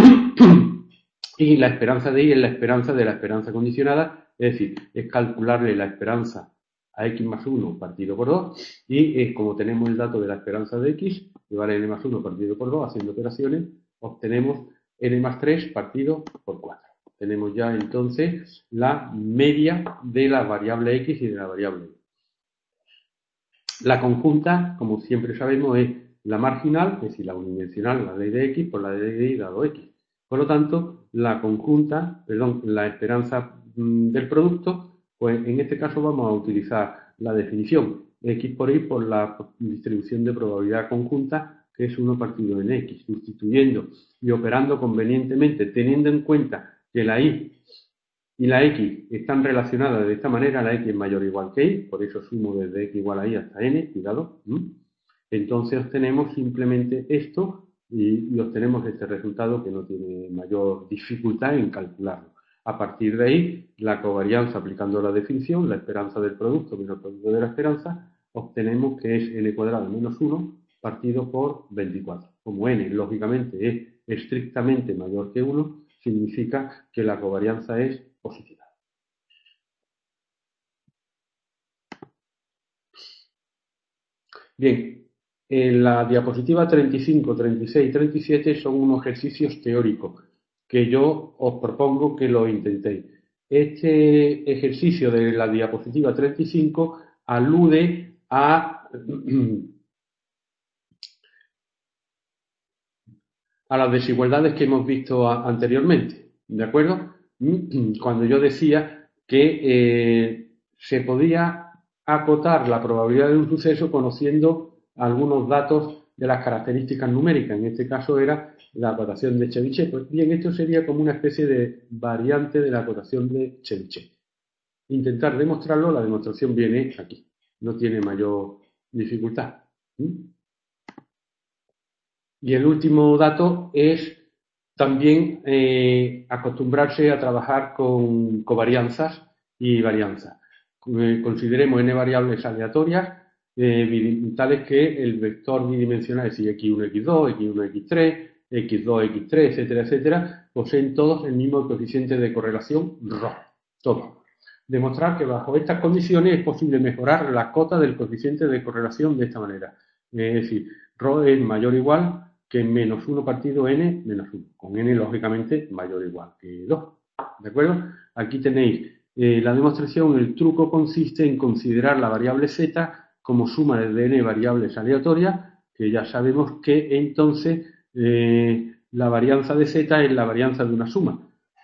Y la esperanza de y es la esperanza de la esperanza condicionada, es decir, es calcularle la esperanza a x más 1 partido por 2, y es como tenemos el dato de la esperanza de x, que vale n más 1 partido por 2, haciendo operaciones, obtenemos n más 3 partido por 4. Tenemos ya entonces la media de la variable x y de la variable y. La conjunta, como siempre sabemos, es la marginal, es decir, la unidimensional, la ley de x, por la ley de y dado x. Por lo tanto, la conjunta, la esperanza del producto, pues en este caso vamos a utilizar la definición x por y por la distribución de probabilidad conjunta, que es 1 partido en x, sustituyendo y operando convenientemente, teniendo en cuenta que la y y la x están relacionadas de esta manera, la x es mayor o igual que y, por eso sumo desde x igual a y hasta n, cuidado. Entonces obtenemos simplemente esto y obtenemos este resultado que no tiene mayor dificultad en calcularlo. A partir de ahí, la covarianza aplicando la definición, la esperanza del producto menos el producto de la esperanza, obtenemos que es n cuadrado menos 1 partido por 24. Como n, lógicamente, es estrictamente mayor que 1, significa que la covarianza es positiva. Bien, en la diapositiva 35, 36 y 37 son unos ejercicios teóricos que yo os propongo que lo intentéis. Este ejercicio de la diapositiva 35 alude a las desigualdades que hemos visto anteriormente, ¿de acuerdo? Cuando yo decía que se podía acotar la probabilidad de un suceso conociendo algunos datos de las características numéricas. En este caso era la acotación de Chebyshev. Pues bien, esto sería como una especie de variante de la acotación de Chebyshev. Intentar demostrarlo, la demostración viene aquí. No tiene mayor dificultad. Y el último dato es también acostumbrarse a trabajar con covarianzas y varianzas. Consideremos n variables aleatorias, tales que el vector bidimensional, es decir, x1, x2, x1, x3, x2, x3, etcétera, etcétera, poseen todos el mismo coeficiente de correlación ρ, todos. Demostrar que bajo estas condiciones es posible mejorar la cota del coeficiente de correlación de esta manera. Es decir, ρ es mayor o igual que menos 1 partido n menos 1, con n lógicamente mayor o igual que 2. ¿De acuerdo? Aquí tenéis la demostración. El truco consiste en considerar la variable z como suma de n variables aleatorias, que ya sabemos que entonces la varianza de z es la varianza de una suma.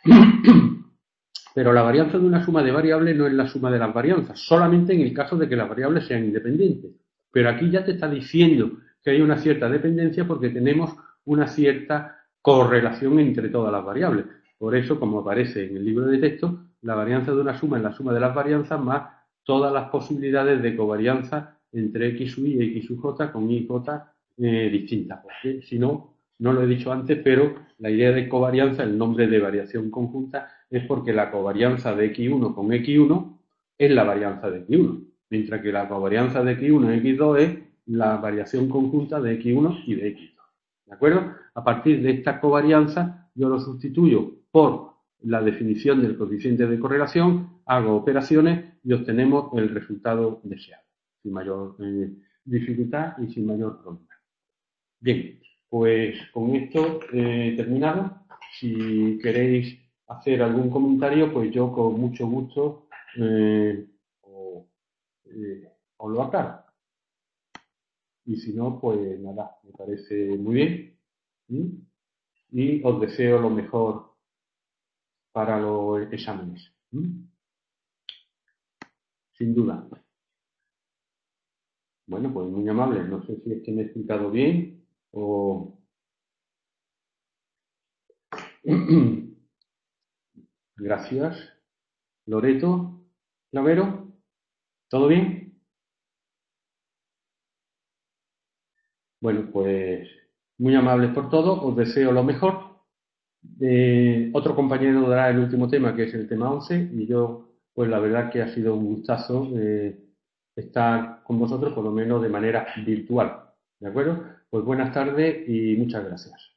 Pero la varianza de una suma de variables no es la suma de las varianzas, solamente en el caso de que las variables sean independientes. Pero aquí ya te está diciendo que hay una cierta dependencia porque tenemos una cierta correlación entre todas las variables. Por eso, como aparece en el libro de texto, la varianza de una suma es la suma de las varianzas más todas las posibilidades de covarianza entre x sub y x sub j con y j distintas. Porque si no, no lo he dicho antes, pero la idea de covarianza, el nombre de variación conjunta, es porque la covarianza de x1 con x1 es la varianza de x1, mientras que la covarianza de x1 y x2 es la variación conjunta de x1 y de x2. ¿De acuerdo? A partir de esta covarianza, yo lo sustituyo por la definición del coeficiente de correlación, hago operaciones y obtenemos el resultado deseado, sin mayor dificultad y sin mayor problema. Bien, pues con esto he terminado. Si queréis hacer algún comentario, pues yo con mucho gusto os lo aclaro. Y si no, pues nada, me parece muy bien. Y os deseo lo mejor para los exámenes. Sin duda. Bueno, pues muy amable. No sé si es que me he explicado bien o... Gracias. Loreto, Clavero, ¿todo bien? Bueno, pues muy amables por todo. Os deseo lo mejor. Otro compañero dará el último tema, que es el tema 11, y yo, pues la verdad que ha sido un gustazo estar con vosotros, por lo menos de manera virtual. ¿De acuerdo? Pues buenas tardes y muchas gracias.